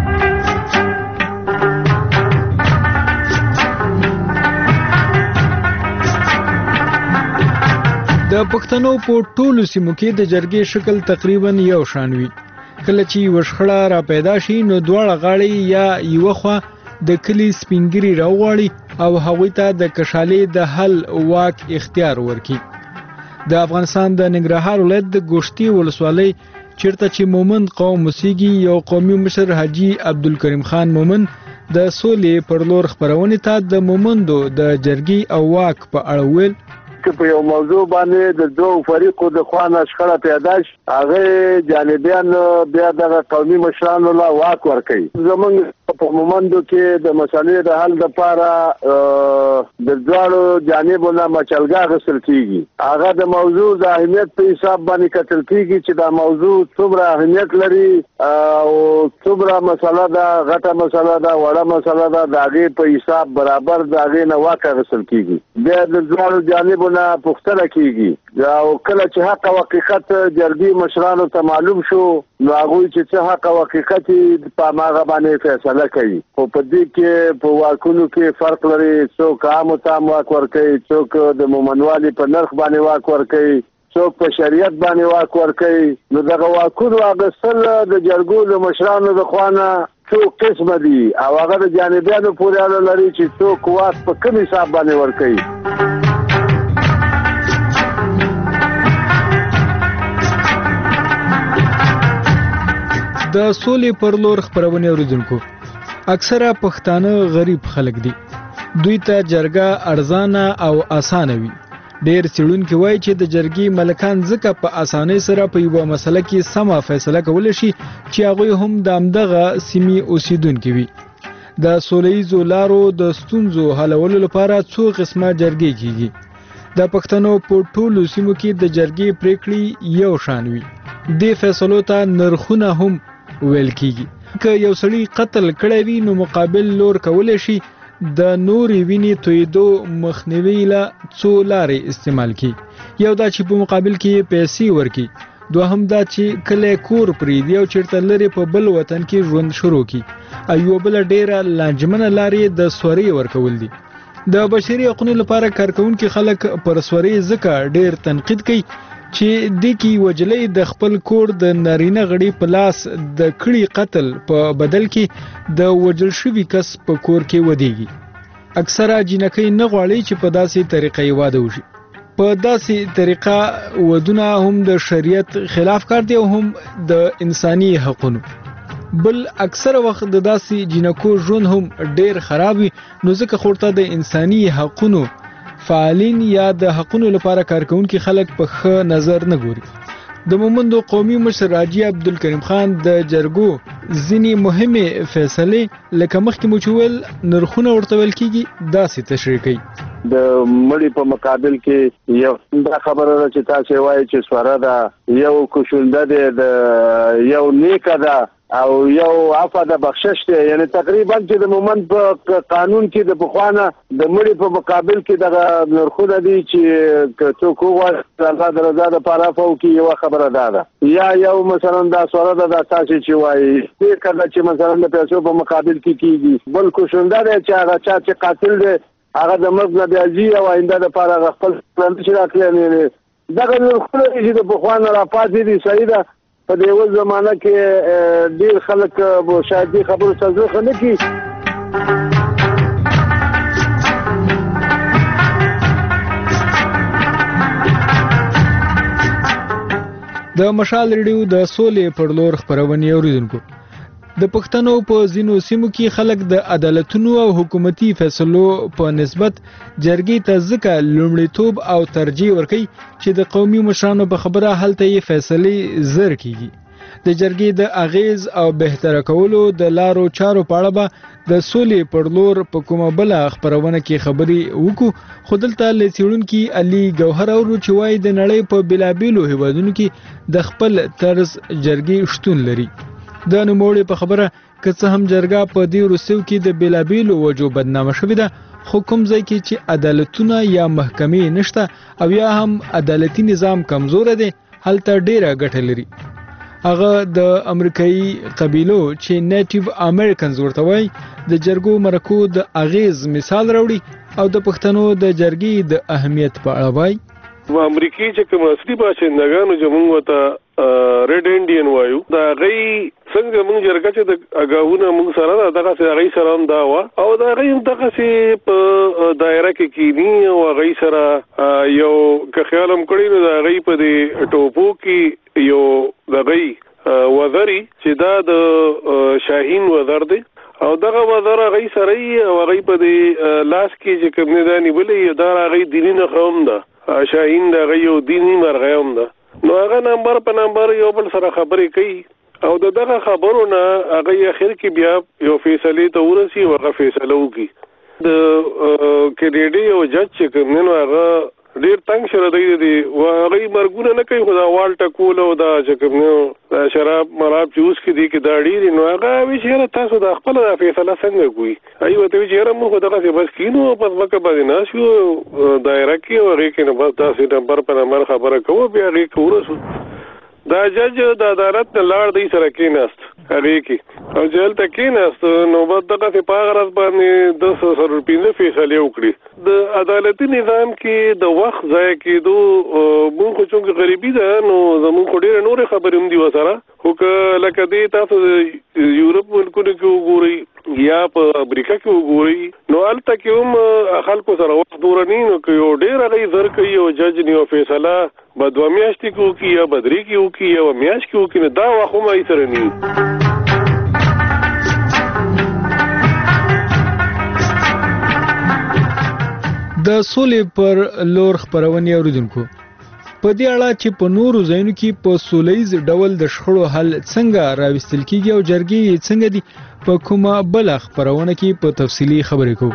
د پښتنو په ټولو سیمو کې د جرګې شکل تقریبا یو شان وي. کله چې وشخړه را پیدا شي نو دواړه غاړې یا یو خوا د کلی سپینګری راوغواړي او هغوی ته د کشالې د حل واک اختیار ورکړي. د افغانستان د ننګرهار ولایت د ګوشتي ولسوالۍ چیرته چې مومند قوم اوسېږي یو قومي مشر حاجي عبدالکریم خان مومند د سولې پر لور خبرونې ته د مومندو د جرګې او واک په اړه ویل چې په یو موضوع باندې د دوه فریقو د خوانه شخړه پیدا شي هغه جانبیان بیا د قومي مشرانو لا واک ورکړي زمونږ په مومندو کې د مسالې د حل لپاره د دواړو جانبونو مچلګا غسل کیږي هغه د موضوع د اهمیت په حساب باندې کتل کیږي چې دا موضوع څومره اهمیت لري او څومره مسله ده غټه مسله ده وړه مسله ده د هغې په حساب برابر د هغې نه واک غسل کیږي بیا د دواړو جانبونو نه پوښتنه کیږي او کله چې حق او حقیقت جرګې مشرانو ته معلوم شو نو هغوی چې څه حق او حقیقت په هغه باندې فیصله کوي خو په دې کې په واکونو کې فرق لري څوک عامو ته واک ورکوي څوک د مومنوالي په نرخ باندې واک ورکوي څوک په شریعت باندې واک ورکوي نو دغه واکونو اخیستل د جرګو د مشرانو د خوانه څو قسمه دي او هغه د جانبیانو پورې اړه لري چې څوک واک په کوم حساب باندې ورکوي د سولې پر لور خبرونه اوریدونکو اکثره پښتانه غریب خلک دي دوی ته جرګه ارزانه او اسانه وي ډیر څېړونکي وایي چې د جرګې ملکان ځکه په اسانۍ سره په یوه مسله کې سمه فیصله کولی شي چې هغوی هم د همدغه سیمې اوسیدونکي وي د سولیزو لارو د ستونزو حلولو لپاره څو قسمه جرګې کیږي د پښتنو په ټولو سیمو کې د جرګې پریکړې یو شان وي دې فیصلو ته نرخونه هم ویل کیږي که یو سړی قتل کړی وي نو مقابل لور کولی شي د نورې وینې تویدو مخنیوي له څو لارې استعمال کړي یو دا چې په مقابل کې پیسې ورکړي دوهم دا چې کله کور پرېږدي او چېرته لرې په بل وطن کې ژوند شروع کړي او یوه بله ډېره لانجمنه لارې د سورۍ ورکول دي د بشري حقونو لپاره کارکوونکي خلک پر سورۍ ځکه ډېر تنقید کوي چې د کی وجلې د خپل کور د نارینه غړي په لاس د کړي قتل په بدل کې د وجل شوي کس په کور کې ودیږي اکثره جنکۍ نه غواړي چې په داسې طریقې واده وشي په داسې طریقه ودونه هم د شریعت خلاف کار دی او هم د انساني حقونو بل اکثره وخت د داسې جنکو ژوند هم ډیر خراب وي نو ځکه خورته د انساني حقونو فعالین یا د حقونو لپاره کارکونکي خلک په ښه نظر نه ګوري د مومندو قومي مشر حاجي عبدالکریم خان د جرګو ځینې مهمې فیصلې لکه مخکې مو چې ویل نرخونه ورته ویل کېږي داسې تشریح کوي د مړي په مقابل کې یو دا خبره ده چې تاسو وایي چې سواره ده یو کوشنده ده د یو نیکه ده او یو عفو د بخشش دی یعنی تقریبا چې د مومند په قانون کې د بخوانه د مړي په مقابل کې د نرخونه دي چې څوک وغواړي الله د رضا لپاره عفو کې یو خبره ده یا یو مثلا دا سوره ده تاسو چې وایي کله چې مثلا د پیسو په مقابل کې کیږي بل کوشنده دی چې هغه چا چې قاتل دی هغه د مرګ نه بیاځي او آینده لپاره خپل پلان چې راکړي دغه نرخونه چې د بخوانه را پاتې دي صحیح ده په دې ول زمانہ کې ډیر خلک به شاید دې خبرو ته ځوخه نه کی د مشال ریډیو د سولې پر لور خبرونه اوریدونکو د پښتنو په ځینو سیمو کې خلک د عدالتونو او حکومتي فیصلو په نسبت جرګې ته ځکه لومړیتوب او ترجیح ورکوي چې د قومي مشرانو په خبره هلته یې فیصلې زر کیږي د جرګې د اغیز او بهتره کولو د لارو چارو په اړه به د سولې پر لور په کومه بله خبرونه کې خبرې وکړو خو دلته له څېړونکي علي ګوهر اورو چې وایي د نړۍ په بېلابېلو هیوادونو کې د خپل طرز جرګې شتون لري د نوموړي په خبره که څه هم جرګه په دې وروستیو کې د بېلابېلو وجو بدنامه شوې ده خو کوم ځای کې چې عدالتونه یا محکمې نشته او یا هم عدالتي نظام کمزوره دی هلته ډېره ګټه لري هغه د امریکایي قبیلو چې نیټیو امریکنز ورته وایي د جرګو مرکو د اغیز مثال راوړي او د پښتنو د جرګې د اهمیت په اړه وایي و امریکای چې کوم اصلي باشندگانو چې موږ ته ریډ انډین وایو دا غي څنګه موږ جرګه چې د اگاونه موږ سره دغه سره غي سره هم دا و او دا غي دغه سي په دایره کې کینی او غي سره یو که خیال هم کړی نو دا غي په دې ټوپو کې یو د غي وزري چې دا د شاهین وزر دی او دغه وزر هغه سره او هغه په دې لاس کې چې کوم نه دانی بلې دا هغه دیني نه قوم ده شاهین دا هغه یو دیني مرغه هم ده نو هغه نمبر په نمبر یو بل سره خبرې کوي او دغه خبرونه هغه اخر کې بیا یو فیصله ته ورسي او هغه فیصله وکړي د کډېډي او جج چې کوم نه هغه ډیر تنگ شره دی دی او هغه مرګونه نه کوي خدا وال ټکول او دا چې کوم نه شراب مراب جوس کې دی کې دا ډیر نو هغه وی چې تاسو د خپل فیصله څنګه کوي ایو ته چې موږ دغه څه بس کینو پس مکه باندې ناشو دایره کې او هغه کې نه بس تاسو نمبر په نمبر خبره کوو بیا هغه کورسو دا جج د عدالت نه لاړ دی سره کېناست هغه کې او جیل ته کېناست نو بعد دغه په پاغرز باندې د سر روپینه فیصله وکړي د عدالتي نظام کې د وخت ځای کې دو مونږ خو څنګه غریبي ده نو زموږ خو ډېر نور خبرې هم دي وسره خو که لکه دې تاسو یورپ ملکونو کې وګورئ یا په امریکا کې وګورئ نو هلته کې هم خلکو سره وخت دورني نو که یو ډېر هغه زر کوي او جج نیو فیصله به دوه میاشتې کې وکړي یا به درې کې وکړي یا به میاشت کې وکړي نو دا وخت هم هغې سره نه د سولې پر لور خپرونې اوریدونکو په دې اړه چې په نورو ځایونو کې په سولهییز ډول د شخړو حل څنګه راوستل کیږي او جرګې څنګه دي په کومه بل خپرونه کې په تفصیلی خبرې کوو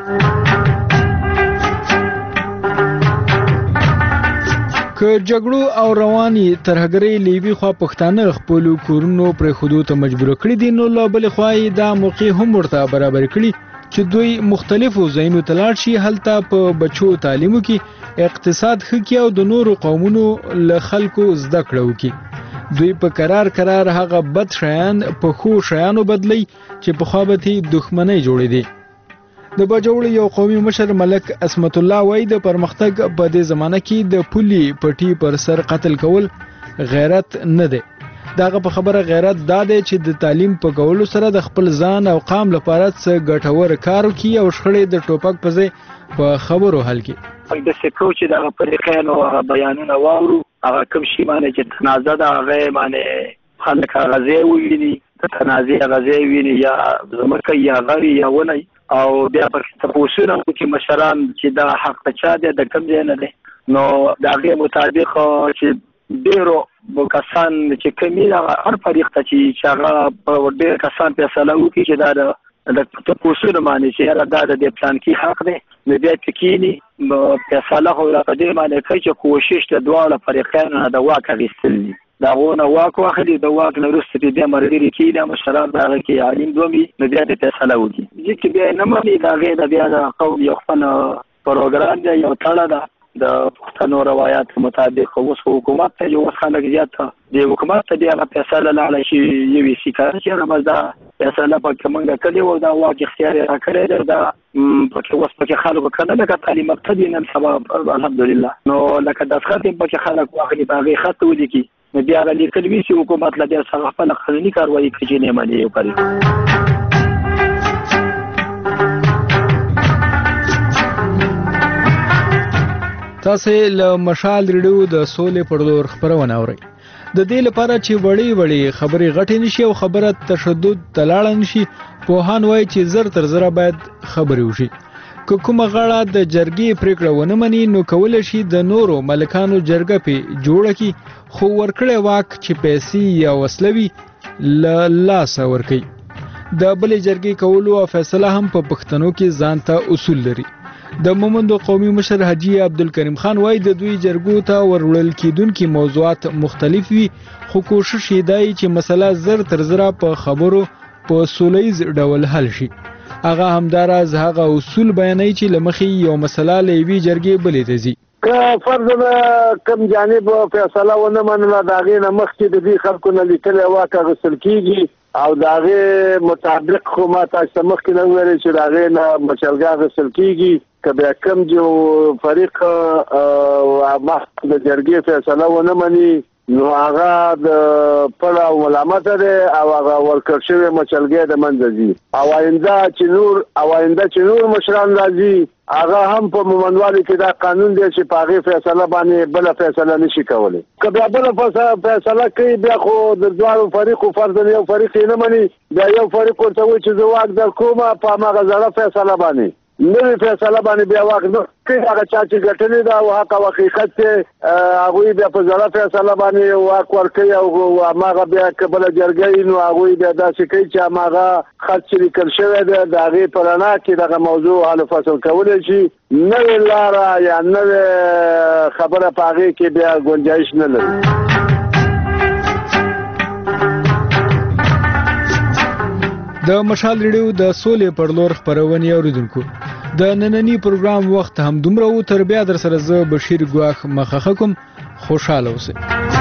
که جګړو او رواني ترهګرۍ لیوي خوا پښتانه خپل کورونو پر خودو ته مجبور کړی دي نو لا بل خوا دا موقع هم ورته برابر کړی چې دوی مختلفو ځایونو ته لاړ شي هلته په بچو تعلیمو کې اقتصاد ښه کړي او د نورو قومونو له خلکو زده کړه وکړي دوی په قرار قرار هغه بد شیان په خو شیانو بدلی چې په خوا به دښمنۍ جوړې دي د باجوړ یو قومي مشر ملک اسمت الله وای د پرمختګ په دې زمانه کې د پولي پټي پر سر قتل کول غیرت نه دی داغه په خبره غیرت دا دی چې د تعلیم په کولو سره د خپل ځان او قام لپاره څه ګټور کار وکړي او شخړې د ټوپک په ځای په خبرو حل کړي د سکو چې د پرېکانو بیانونه واورو هغه کوم شي باندې چې تنازع ده هغه باندې خلک غزي ویني د تنازع غزي ویني یا زمکه یا غری یا ونی او بیا په تاسو نه چې مشران چې دا حق چا دی د کوم ځای نه دی نو د هغه مطابق چې ډیرو کسان چې کمی هر فریق ته چې هغه په ډیر کسان فیصله وکړي چې دا د تاسو نه معنی چې دا د پلان کې حق دی نو بیا تکینی فیصله هو را قدر معنی کوي چې کوشش د دواړو فریقانو د واک غوښتل دي دا غونه واک واخلي د واک نه وروسته دې مرګري کې د مشران دا کې عالم دومي نو بیا د فیصله وکړي چې بیا نه معنی دا غیر د بیا د قوم یو خپل پروګرام دی یو تړه ده د پښتنو روایت مطابق اوس حکومت ته یو خلک زیات د حکومت ته د فیصله لاله شي یوي سیکار چې رمز دا فیصله په کومه کلی و دا واجب اختیار را کړی دا په اوس په خلکو کنه لکه تعلیم مبتدی نن سبب الحمدلله نو لکه د خاطر په خلک واخلي باغی خط ودی کی نو بیا غلی کلوي چې حکومت لا بیا سره خپل قانوني کاروایی کوي نه مانی یو کوي تاسو له مشال ریډیو د سولې پر لور خبرونه اورئ د دې لپاره چې وړي وړي خبرې غټې نشي او خبره تشدد تلاړ نشي پوهان وایي چې زر تر زر باید خبرې وشي که کومه غاړه د جرګې پریکړه ونه مني نو کول شي د نورو ملکانو جرګه په جوړه کی خو ورکړې واک چې پیسې یا وسلوي ل لاس ورکي د بل جرګې کولو او فیصله هم په پښتنو کې ځانته اصول لري د مومندو قومي مشر حاجی عبدالکریم خان وای د دوی جرګو ته ورول کیدونکو موضوعات مختلف وي خو کوشش یې دی چې مسله زر تر زر په خبرو په سولهییز ډول حل شي هغه همداراز هغه اصول بیانوي چې لمخي یو مسله لوي جرګې بلې ته ځي که فرض کم جانب فیصله ونه منله د هغې نه مخکې د دې خلکو نه لیکلی واک اخیستل کېږي او د هغې مطابق خو ما تاسو ته مخکې نه وویلې چې د هغې نه مشرګاه اخیستل کېږي که بیا کوم جو فریق مخکې د جرګې فیصله ونه مني نو هغه د پړه او ملامت دی او هغه ورکړ شوی مچلګي د منځ دي او آینده چې نور او آینده چې نور مشران راځي هغه هم په مومنوالي کې دا قانون دی چې په هغې فیصله باندې بله فیصله نشي کولی که بیا بله فیصله کوي بیا خو د دواړو فریقو فرضاً یو فریق یې نه مني بیا یو فریق ورته وایي چې زه واک در کومه په هماغه زړه فیصله باندې نوې فیصله باندې بیا واک نه کوي هغه چا چې ګټلې ده او حق او حقیقت چې هغوی بیا په زړه فیصله باندې واک ورکوي او هماغه بیا که بله جرګه وي نو هغوی بیا داسې کوي چې هماغه خط چې لیکل شوی دی د هغې په رڼا کې دغه موضوع حل فصل کولی شي نوې لاره یا نوې خبره په هغې کې بیا ګنجایش نه لري. د مشال ریډیو د سولې پر لور خپرونې اوریدونکو د نننی پروګرام وخت هم دومره و تر بیا در سره زه بشیر ګواخ مخه کوم خوشاله اوسئ.